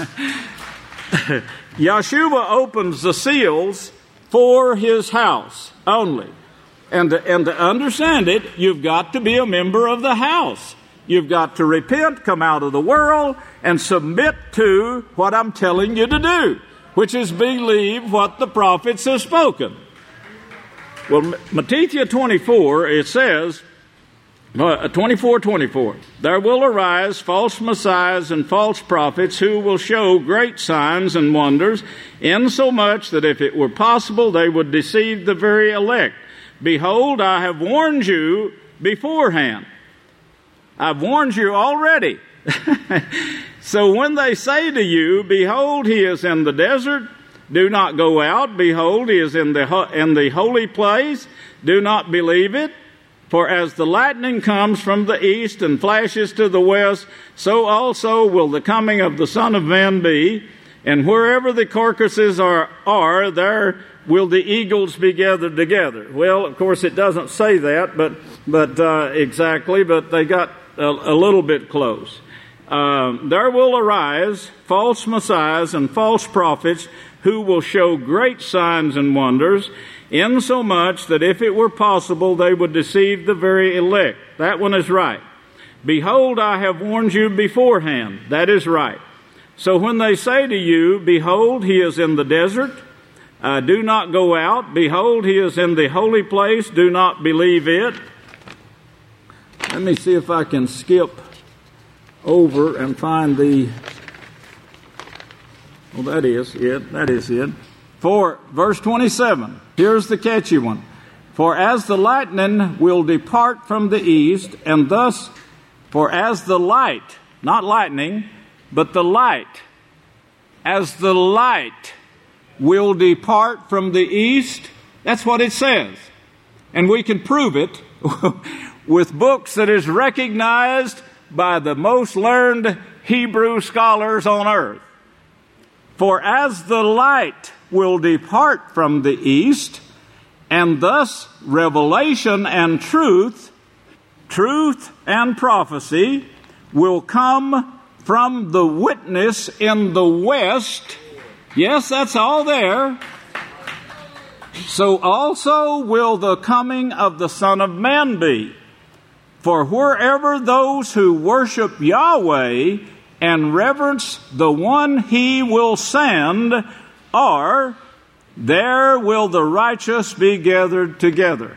Yeshua opens the seals for his house only. And to, and to understand it, you've got to be a member of the house. You've got to repent, come out of the world, and submit to what I'm telling you to do, which is believe what the prophets have spoken. Well, Matthew twenty-four, it says, twenty-four twenty-four, there will arise false messiahs and false prophets who will show great signs and wonders, insomuch that if it were possible, they would deceive the very elect. Behold, I have warned you beforehand. I've warned you already. So when they say to you, behold, he is in the desert, do not go out. Behold, he is in the ho- in the holy place, do not believe it. For as the lightning comes from the east and flashes to the west, so also will the coming of the Son of Man be. And wherever the carcasses are, are there will the eagles be gathered together. Well, of course, it doesn't say that, but but uh, exactly, but they got a, a little bit close. Um, there will arise false messiahs and false prophets who will show great signs and wonders, insomuch that if it were possible, they would deceive the very elect. That one is right. Behold, I have warned you beforehand. That is right. So when they say to you, behold, he is in the desert, uh, do not go out. Behold, he is in the holy place, do not believe it. Let me see if I can skip over and find the... Well, that is it. That is it. For, verse twenty-seven, here's the catchy one. For as the lightning will depart from the east, and thus For as the light, not lightning, but the light, as the light will depart from the east, that's what it says. And we can prove it with books that is recognized by the most learned Hebrew scholars on earth. For as the light will depart from the east, and thus revelation and truth, truth and prophecy will come from the witness in the west. Yes, that's all there. So also will the coming of the Son of Man be. For wherever those who worship Yahweh and reverence the one He will send are, there will the righteous be gathered together.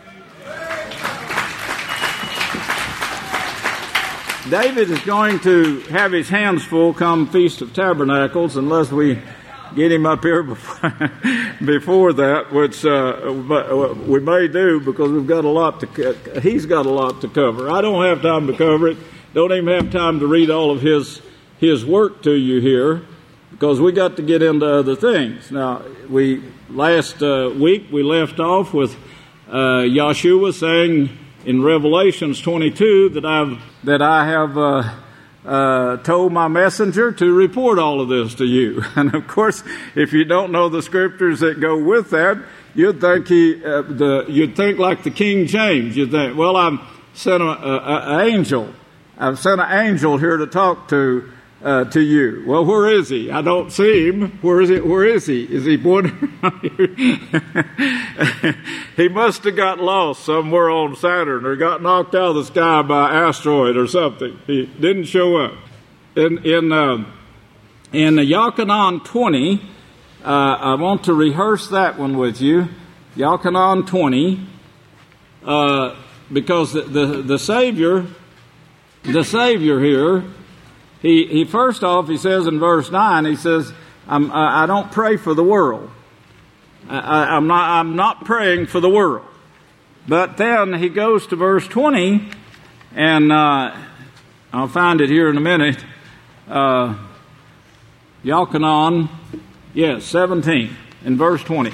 David is going to have his hands full come Feast of Tabernacles unless we get him up here before, before that, which uh, we may do because we've got a lot to. He's got a lot to cover. I don't have time to cover it. Don't even have time to read all of his his work to you here because we got to get into other things. Now, we last uh, week we left off with uh, Yahshua saying in Revelations twenty-two that I've that I have. Uh, Uh, told my messenger to report all of this to you. And of course, if you don't know the scriptures that go with that, you'd think he, uh, the, you'd think like the King James. You'd think, well, I've sent an angel. I've sent an angel here to talk to uh, to you. Well, where is he? I don't see him. Where is it? Where is he? Is he wandering around here? He must have got lost somewhere on Saturn or got knocked out of the sky by an asteroid or something. He didn't show up. In in uh, in Yochanan twenty, uh, I want to rehearse that one with you. Yochanan twenty, uh, because the, the the Savior, the Savior here. He, he first off, he says in verse nine, he says, I'm, I, I don't pray for the world. I, I, I'm not, I'm not praying for the world. But then he goes to verse twenty, and uh, I'll find it here in a minute. Uh, Yochanan, yes, seventeen, in verse twenty.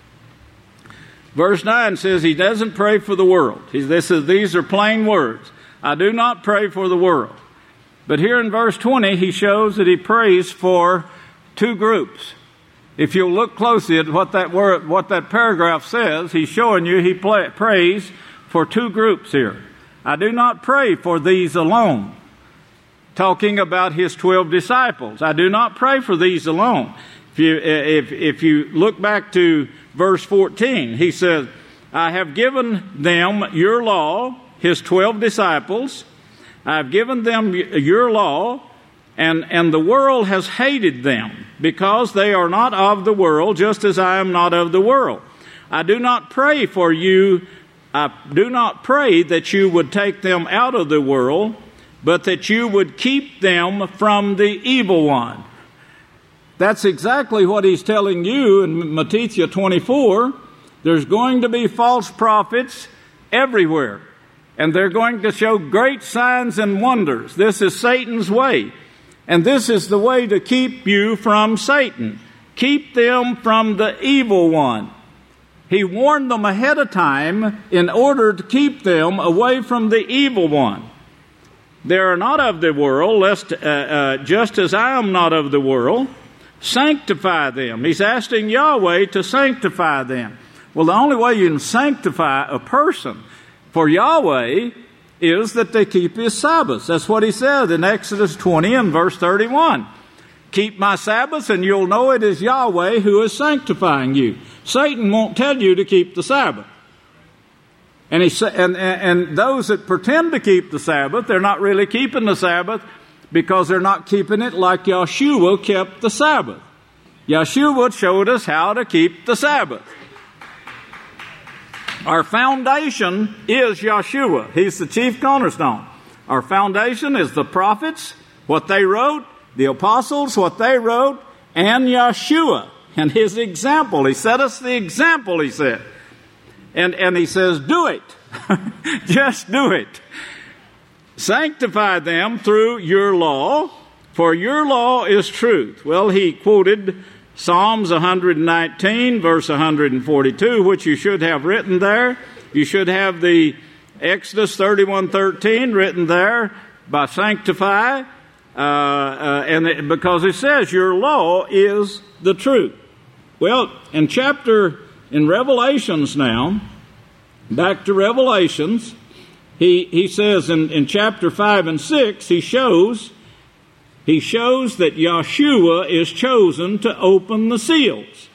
Verse nine says he doesn't pray for the world. He, this is, these are plain words. I do not pray for the world. But here in verse twenty, he shows that he prays for two groups. If you'll look closely at what that word, what that paragraph says, he's showing you he play, prays for two groups here. I do not pray for these alone. Talking about his twelve disciples. I do not pray for these alone. If you, if, if you look back to verse fourteen, he says, I have given them your law, his twelve disciples. I have given them your law, and, and the world has hated them, because they are not of the world, just as I am not of the world. I do not pray for you, I do not pray that you would take them out of the world, but that you would keep them from the evil one. That's exactly what he's telling you in Matthew twenty-four. There's going to be false prophets everywhere. And they're going to show great signs and wonders. This is Satan's way. And this is the way to keep you from Satan. Keep them from the evil one. He warned them ahead of time in order to keep them away from the evil one. They are not of the world, lest uh, uh, just as I am not of the world. Sanctify them. He's asking Yahweh to sanctify them. Well, the only way you can sanctify a person for Yahweh is that they keep His Sabbaths. That's what He said in Exodus twenty and verse thirty-one. Keep my Sabbaths and you'll know it is Yahweh who is sanctifying you. Satan won't tell you to keep the Sabbath. And, he, and, and those that pretend to keep the Sabbath, they're not really keeping the Sabbath because they're not keeping it like Yahshua kept the Sabbath. Yahshua showed us how to keep the Sabbath. Our foundation is Yahshua. He's the chief cornerstone. Our foundation is the prophets, what they wrote, the apostles, what they wrote, and Yahshua and His example. He set us the example, He said. And, and He says, do it. Just do it. Sanctify them through your law, for your law is truth. Well, he quoted Psalms one nineteen, verse one forty-two, which you should have written there. You should have the Exodus thirty-one thirteen written there by sanctify, uh, uh, and it, because it says your law is the truth. Well, in chapter, in Revelations now, back to Revelations, he, he says in, in chapter five and six, he shows, he shows that Yeshua is chosen to open the seals.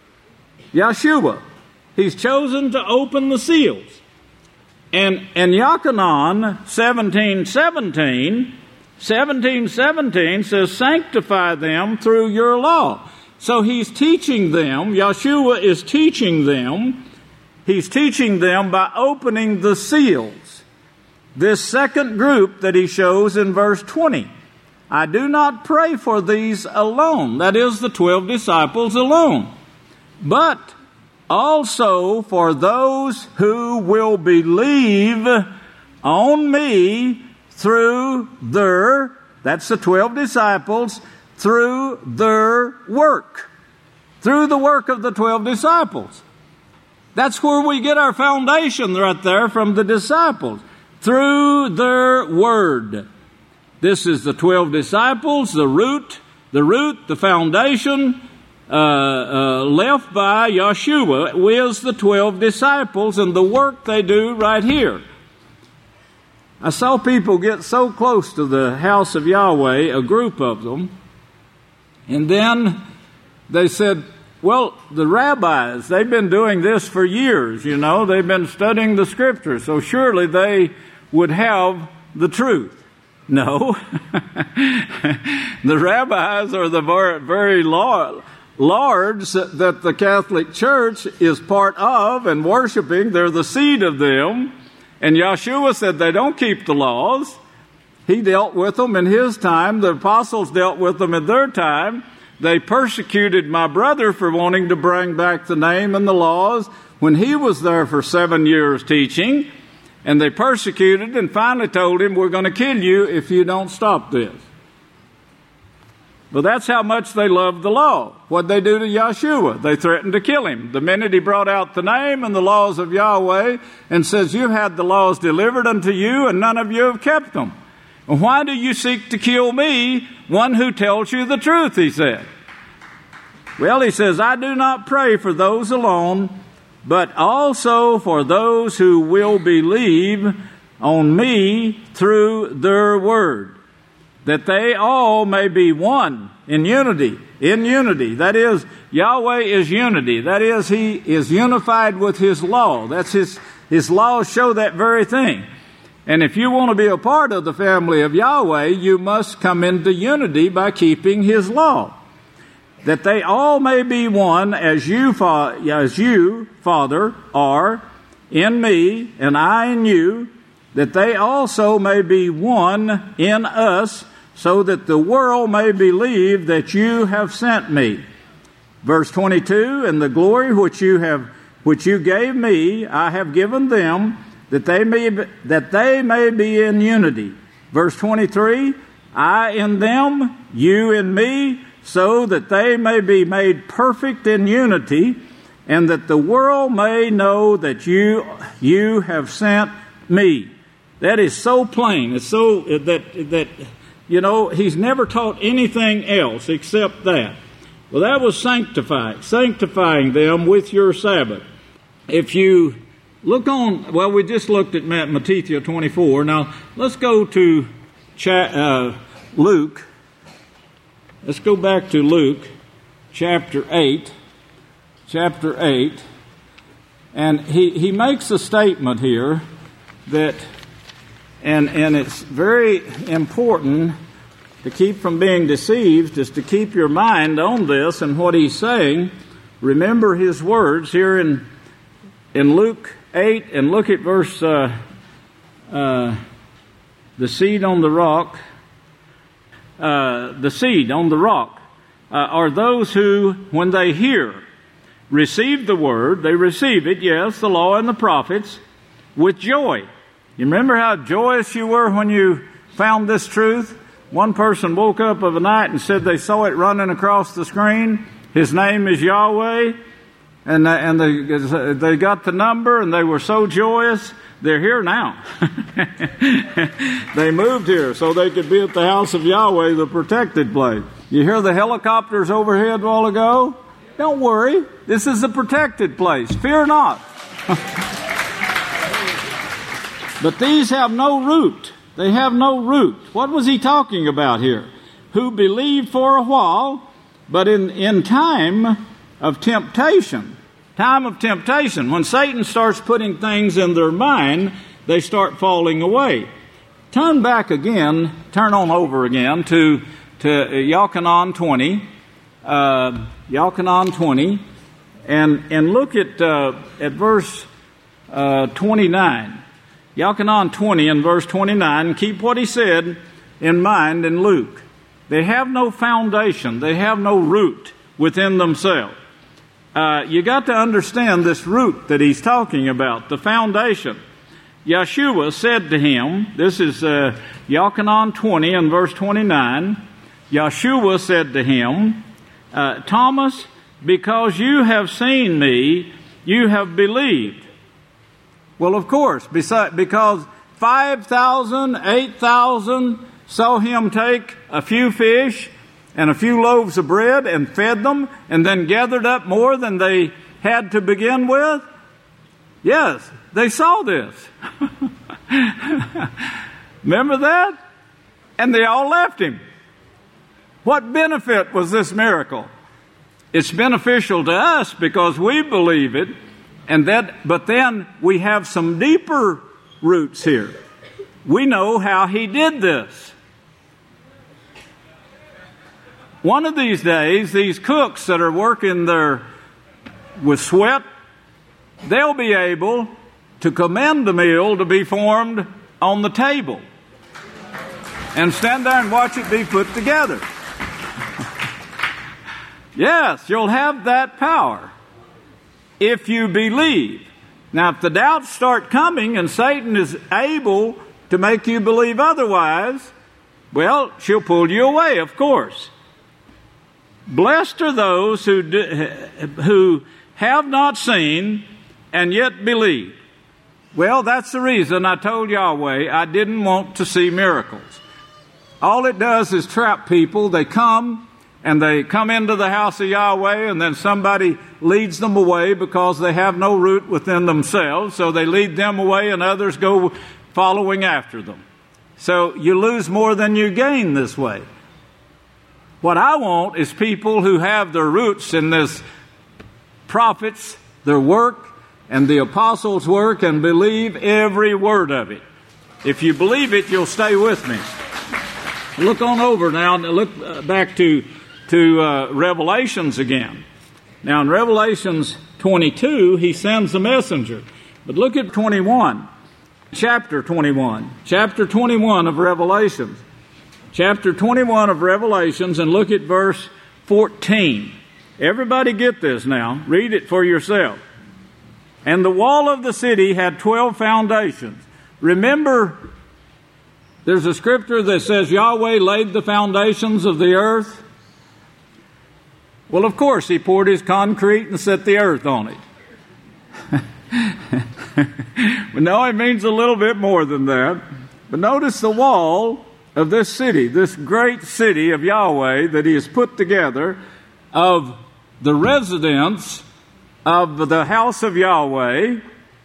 Yeshua, he's chosen to open the seals. And, and Yochanan seventeen seventeen, seventeen seventeen says, sanctify them through your law. So he's teaching them, Yeshua is teaching them, he's teaching them by opening the seals. This second group that he shows in verse twenty. I do not pray for these alone, that is the twelve disciples alone, but also for those who will believe on me through their, that's the twelve disciples, through their work. Through the work of the twelve disciples. That's where we get our foundation right there, from the disciples. Through their word. This is the twelve disciples, the root, the root, the foundation, uh, uh, left by Yeshua with the twelve disciples and the work they do right here. I saw people get so close to the house of Yahweh, a group of them, and then they said, well, the rabbis, they've been doing this for years, you know, they've been studying the scriptures, so surely they would have the truth. No. The rabbis are the very, very large that the Catholic Church is part of and worshiping. They're the seed of them. And Yeshua said they don't keep the laws. He dealt with them in his time. The apostles dealt with them in their time. They persecuted my brother for wanting to bring back the name and the laws when he was there for seven years teaching. And they persecuted and finally told him, we're going to kill you if you don't stop this. Well, that's how much they loved the law. What'd they do to Yeshua? They threatened to kill him. The minute he brought out the name and the laws of Yahweh and says, you've had the laws delivered unto you and none of you have kept them. And why do you seek to kill me, one who tells you the truth, he said. Well, he says, I do not pray for those alone, but also for those who will believe on me through their word, that they all may be one in unity, in unity. That is, Yahweh is unity. That is, he is unified with his law. That's his, his laws show that very thing. And if you want to be a part of the family of Yahweh, you must come into unity by keeping his law. That they all may be one, as you, as you, Father, are in me, and I in you, that they also may be one in us, so that the world may believe that you have sent me. Verse twenty-two, and the glory which you have, which you gave me, I have given them, that they may, that they may be in unity. Verse twenty-three, I in them, you in me, so that they may be made perfect in unity, and that the world may know that you you have sent me. That is so plain. It's so that that you know he's never taught anything else except that. Well, that was sanctifying, sanctifying them with your Sabbath. If you look on, well, we just looked at Matthew twenty-four. Now let's go to uh, Luke. Let's go back to Luke chapter eight, chapter eight, and he, he makes a statement here that, and, and it's very important to keep from being deceived, is to keep your mind on this and what he's saying. Remember his words here in, in Luke eight, and look at verse, uh, uh, the seed on the rock. Uh, the seed on the rock uh, are those who, when they hear, receive the word. They receive it, yes, the law and the prophets, with joy. You remember how joyous you were when you found this truth? One person woke up of a night and said they saw it running across the screen. His name is Yahweh. And, uh, and they, they got the number and they were so joyous. They're here now. They moved here so they could be at the house of Yahweh, the protected place. You hear the helicopters overhead a while ago? Don't worry. This is a protected place. Fear not. But these have no root. They have no root. What was he talking about here? Who believed for a while, but in, in time of temptation, time of temptation, when Satan starts putting things in their mind, they start falling away. Turn back again, turn on over again to, to Yochanan twenty, uh, Yochanan twenty, and, and look at, uh, at verse uh, twenty-nine. Yochanan twenty and verse twenty-nine, keep what he said in mind in Luke. They have no foundation. They have no root within themselves. Uh, you got to understand this root that he's talking about, the foundation. Yeshua said to him, this is uh, Yochanan twenty and verse twenty-nine, Yeshua said to him, uh, Thomas, because you have seen me, you have believed. Well, of course, beside, because five thousand, eight thousand saw him take a few fish and a few loaves of bread and fed them and then gathered up more than they had to begin with. Yes, they saw this. Remember that? And they all left him. What benefit was this miracle? It's beneficial to us because we believe it. And that, but then we have some deeper roots here. We know how he did this. One of these days, these cooks that are working there with sweat, they'll be able to command the meal to be formed on the table and stand there and watch it be put together. Yes, you'll have that power. If you believe. Now, if the doubts start coming and Satan is able to make you believe otherwise, well, she'll pull you away, of course. Blessed are those who do, who have not seen and yet believe. Well, that's the reason I told Yahweh I didn't want to see miracles. All it does is trap people. They come and they come into the house of Yahweh, and then somebody leads them away because they have no root within themselves. So they lead them away and others go following after them. So you lose more than you gain this way. What I want is people who have their roots in this prophets, their work, and the apostles' work, and believe every word of it. If you believe it, you'll stay with me. Look on over now and look back to to uh, Revelations again. Now in Revelations twenty-two, he sends a messenger. But look at twenty-one, chapter twenty-one, chapter twenty-one of Revelations. Chapter twenty-one of Revelations, and look at verse fourteen. Everybody get this now. Read it for yourself. And the wall of the city had twelve foundations. Remember, there's a scripture that says Yahweh laid the foundations of the earth. Well, of course, he poured his concrete and set the earth on it. But no, it means a little bit more than that. But notice the wall of this city, this great city of Yahweh that he has put together, of the residence of the house of Yahweh.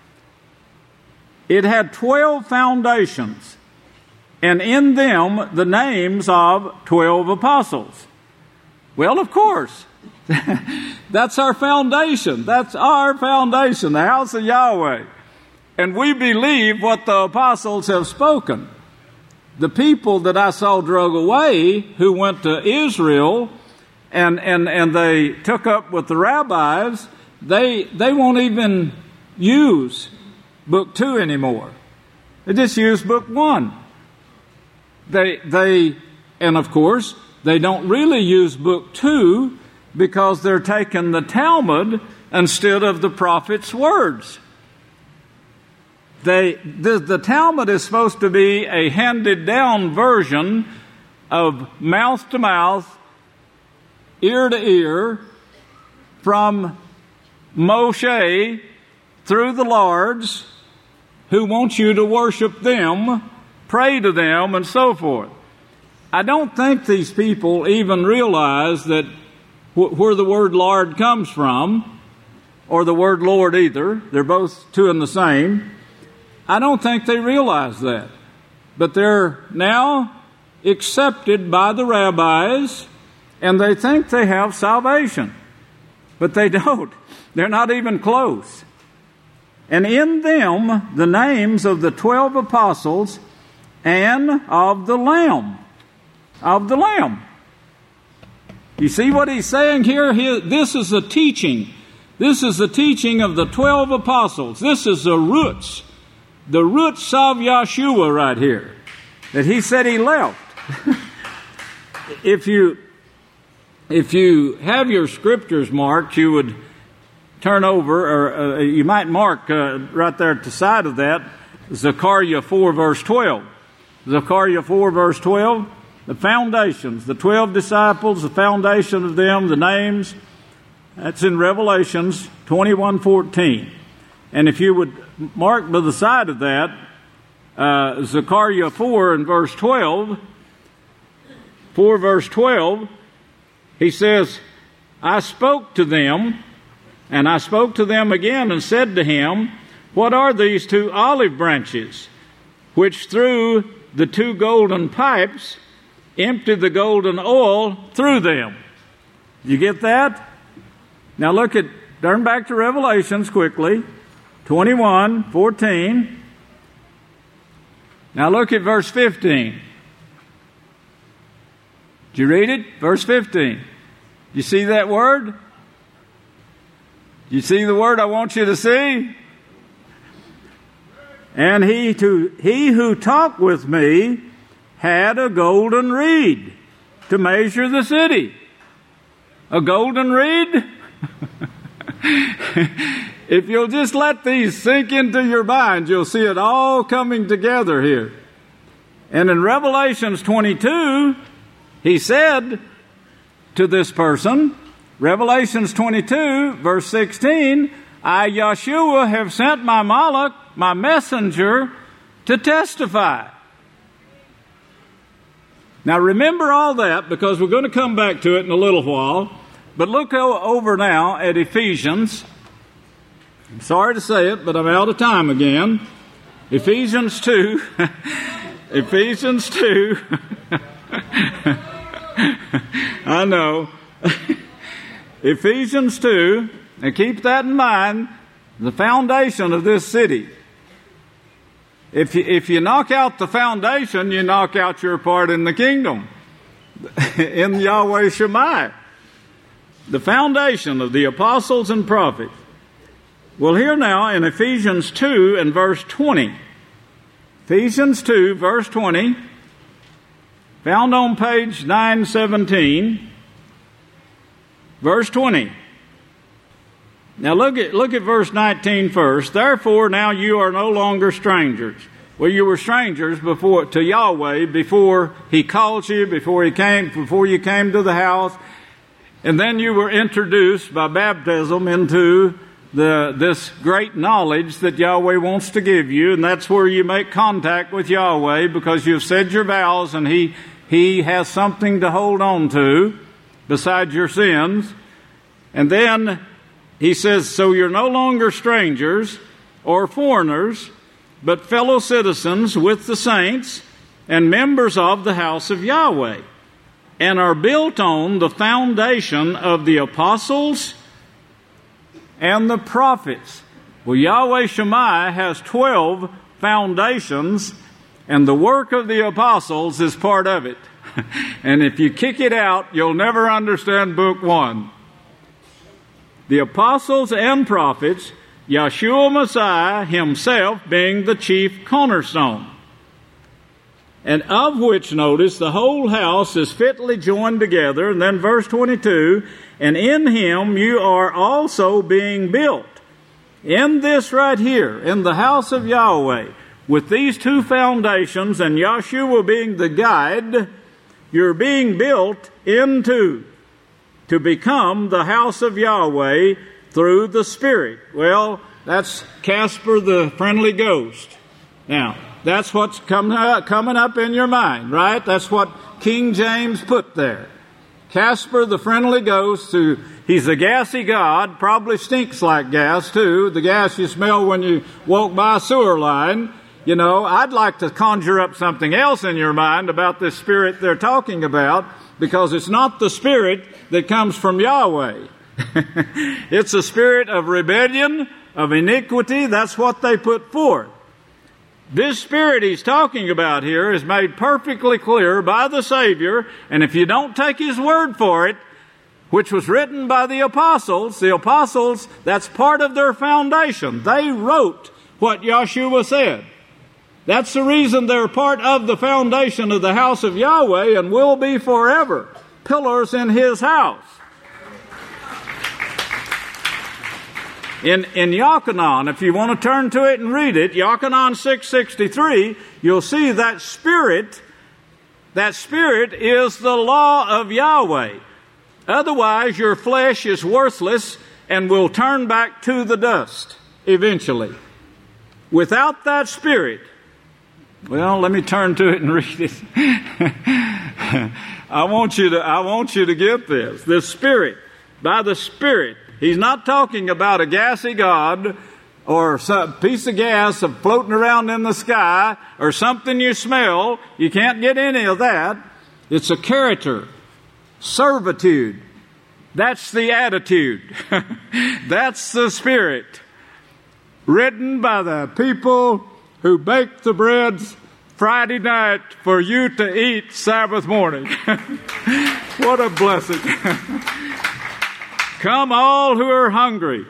It had twelve foundations, and in them the names of twelve apostles. Well, of course. That's our foundation. That's our foundation, the house of Yahweh. And we believe what the apostles have spoken. The people that I saw drug away, who went to Israel, and, and, and they took up with the rabbis, they, they won't even use book two anymore. They just use book one. They, they, and of course, they don't really use book two because they're taking the Talmud instead of the prophet's words. They, the, the Talmud is supposed to be a handed-down version of mouth to mouth, ear to ear, from Moshe through the lords who want you to worship them, pray to them, and so forth. I don't think these people even realize that wh- where the word Lord comes from, or the word Lord either. They're both two and the same. I don't think they realize that. But they're now accepted by the rabbis, and they think they have salvation. But they don't. They're not even close. And in them, the names of the twelve apostles and of the Lamb. Of the Lamb. You see what he's saying here? He, this is a teaching. This is the teaching of the twelve apostles. This is the roots. The roots of Yeshua right here. That he said he left. If you if you have your scriptures marked, you would turn over, or uh, you might mark uh, right there at the side of that, Zechariah four, verse twelve. Zechariah four, verse twelve. The foundations, the twelve disciples, the foundation of them, the names. That's in Revelations twenty-one fourteen. And if you would mark by the side of that, uh, Zechariah four and verse twelve, four verse twelve, he says, I spoke to them, and I spoke to them again and said to him, what are these two olive branches, which through the two golden pipes emptied the golden oil through them? You get that? Now look at, turn back to Revelations quickly, twenty-one fourteen. Now look at verse fifteen. Did you read it? Verse fifteen. You see that word? You see the word I want you to see? And he, to, he who talked with me had a golden reed to measure the city. A golden reed? If you'll just let these sink into your mind, you'll see it all coming together here. And in Revelations twenty-two, he said to this person, Revelations twenty-two, verse sixteen, I, Yeshua, have sent my Malach, my messenger, to testify. Now remember all that, because we're going to come back to it in a little while. But look over now at Ephesians. I'm sorry to say it, but I'm out of time again. Ephesians two. Ephesians two. I know. Ephesians two. And keep that in mind. The foundation of this city. If you, if you knock out the foundation, you knock out your part in the kingdom. In Yahweh Shammai. The foundation of the apostles and prophets. Well, here now in Ephesians two and verse twenty. Ephesians two, verse twenty. Found on page nine seventeen. Verse twenty. Now look at, look at verse nineteen first. Therefore now you are no longer strangers. Well, you were strangers before to Yahweh before He called you, before He came, before you came to the house. And then you were introduced by baptism into the this great knowledge that Yahweh wants to give you. And that's where you make contact with Yahweh, because you've said your vows and He, he has something to hold on to besides your sins. And then He says, so you're no longer strangers or foreigners, but fellow citizens with the saints and members of the house of Yahweh, and are built on the foundation of the apostles and the prophets. Well, Yahweh Shammai has twelve foundations, and the work of the apostles is part of it. And if you kick it out, you'll never understand book one. The apostles and prophets, Yeshua Messiah himself being the chief cornerstone. And of which, notice, the whole house is fitly joined together. And then verse twenty-two, and in him you are also being built In this right here, in the house of Yahweh, with these two foundations and Yahshua being the guide, you're being built into to become the house of Yahweh through the Spirit. Well, that's Casper the friendly ghost. Now, that's what's coming up, coming up in your mind, right? That's what King James put there. Casper the friendly ghost, who he's a gassy god, probably stinks like gas too, the gas you smell when you walk by a sewer line. You know, I'd like to conjure up something else in your mind about this spirit they're talking about, because it's not the spirit that comes from Yahweh. It's a spirit of rebellion, of iniquity. That's what they put forth. This spirit he's talking about here is made perfectly clear by the Savior, and if you don't take his word for it, which was written by the apostles, the apostles, that's part of their foundation. They wrote what Yahshua said. That's the reason they're part of the foundation of the house of Yahweh and will be forever, pillars in his house. In, in Yochanan, if you want to turn to it and read it, Yochanan six sixty-three, you'll see that spirit, that spirit is the law of Yahweh. Otherwise, your flesh is worthless and will turn back to the dust eventually. Without that spirit, well, let me turn to it and read it. I want you to, I want you to get this. The spirit, by the spirit, he's not talking about a gassy god or a piece of gas floating around in the sky or something you smell. You can't get any of that. It's a character, servitude. That's the attitude. That's the spirit. Written by the people who baked the breads Friday night for you to eat Sabbath morning. What a blessing. Come all who are hungry.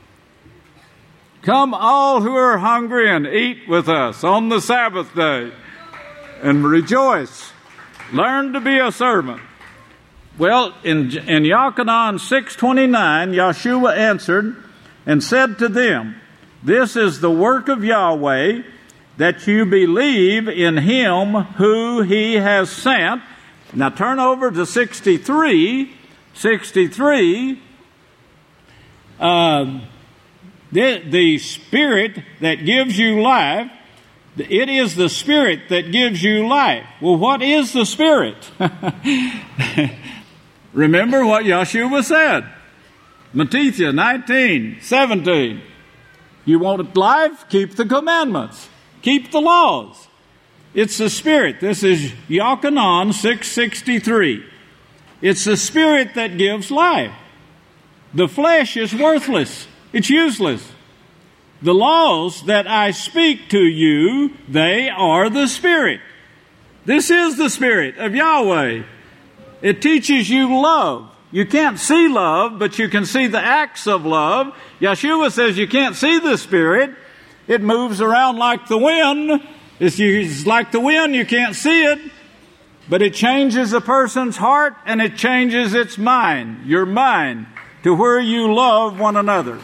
Come all who are hungry and eat with us on the Sabbath day and rejoice. Learn to be a servant. Well, in, in Yochanan six twenty-nine, Yahshua answered and said to them, this is the work of Yahweh, that you believe in him who he has sent. Now turn over to sixty-three. sixty-three. Uh, the, the Spirit that gives you life, it is the Spirit that gives you life. Well, what is the Spirit? Remember what Yahshua said. Matthew nineteen seventeen. You want life? Keep the commandments. Keep the laws. It's the Spirit. This is Yochanan six sixty-three. It's the Spirit that gives life. The flesh is worthless. It's useless. The laws that I speak to you, they are the Spirit. This is the Spirit of Yahweh. It teaches you love. You can't see love, but you can see the acts of love. Yahshua says you can't see the Spirit. It moves around like the wind. It's, it's like the wind, you can't see it. But it changes a person's heart and it changes its mind, your mind, to where you love one another.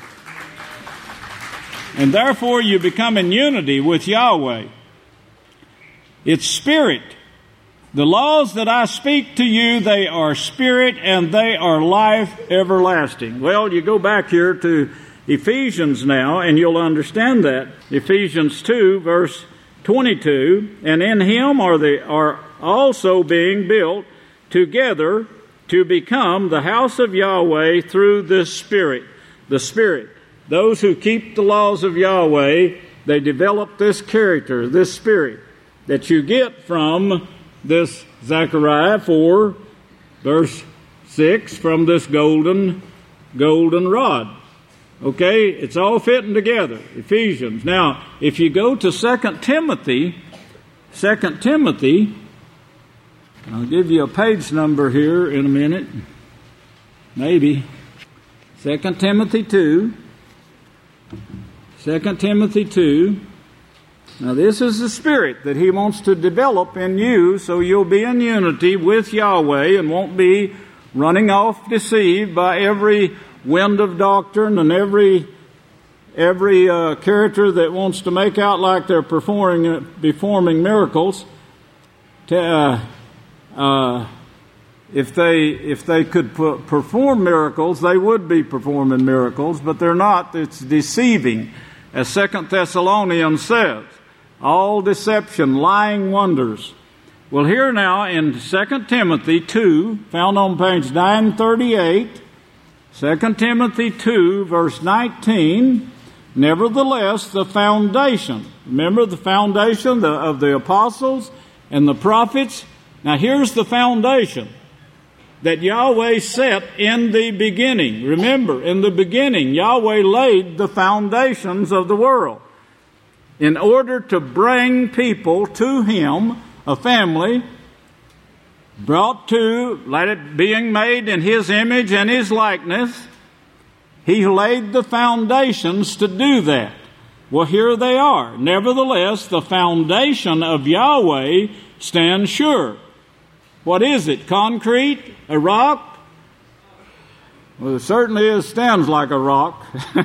And therefore you become in unity with Yahweh. It's spirit. The laws that I speak to you, they are spirit and they are life everlasting. Well, you go back here to Ephesians now and you'll understand that. Ephesians two verse twenty-two, and in him are they are also being built together to become the house of Yahweh through this Spirit. The Spirit. Those who keep the laws of Yahweh, they develop this character, this Spirit, that you get from this Zechariah four, verse six, from this golden, golden rod. Okay, it's all fitting together, Ephesians. Now, if you go to Second Timothy, Second Timothy, I'll give you a page number here in a minute, maybe. Second Timothy two. Second Timothy two. Now this is the Spirit that He wants to develop in you so you'll be in unity with Yahweh and won't be running off deceived by every wind of doctrine and every every uh, character that wants to make out like they're performing performing miracles, to, uh, uh, if they if they could p- perform miracles, they would be performing miracles, but they're not. It's deceiving, as Second Thessalonians says. All deception, lying wonders. Well, here now in Second Timothy two, found on page nine thirty-eight, Second Timothy two, verse nineteen, nevertheless, the foundation. Remember the foundation the, of the apostles and the prophets? Now here's the foundation that Yahweh set in the beginning. Remember, in the beginning, Yahweh laid the foundations of the world in order to bring people to Him, a family, brought to, let it being made in His image and His likeness. He laid the foundations to do that. Well, here they are. Nevertheless, the foundation of Yahweh stands sure. What is it? Concrete? A rock? Well, it certainly is, stands like a rock.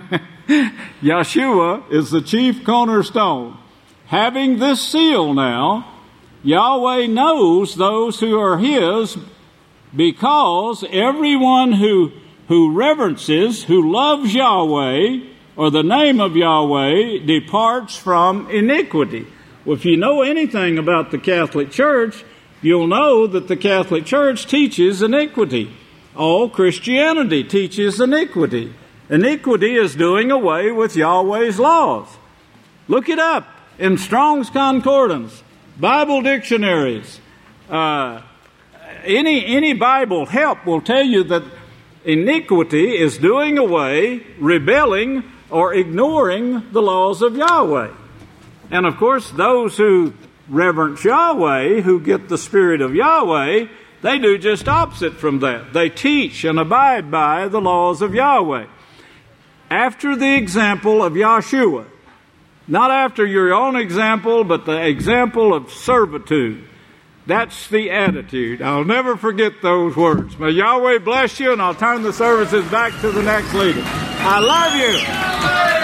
Yeshua is the chief cornerstone. Having this seal now, Yahweh knows those who are His, because everyone who, who reverences, who loves Yahweh, or the name of Yahweh, departs from iniquity. Well, if you know anything about the Catholic Church, you'll know that the Catholic Church teaches iniquity. All Christianity teaches iniquity. Iniquity is doing away with Yahweh's laws. Look it up in Strong's Concordance, Bible dictionaries. Uh, any, any Bible help will tell you that iniquity is doing away, rebelling, or ignoring the laws of Yahweh. And of course, those who reverence Yahweh, who get the Spirit of Yahweh, they do just opposite from that. They teach and abide by the laws of Yahweh, after the example of Yeshua. Not after your own example, but the example of servitude. That's the attitude. I'll never forget those words. May Yahweh bless you, and I'll turn the services back to the next leader. I love you.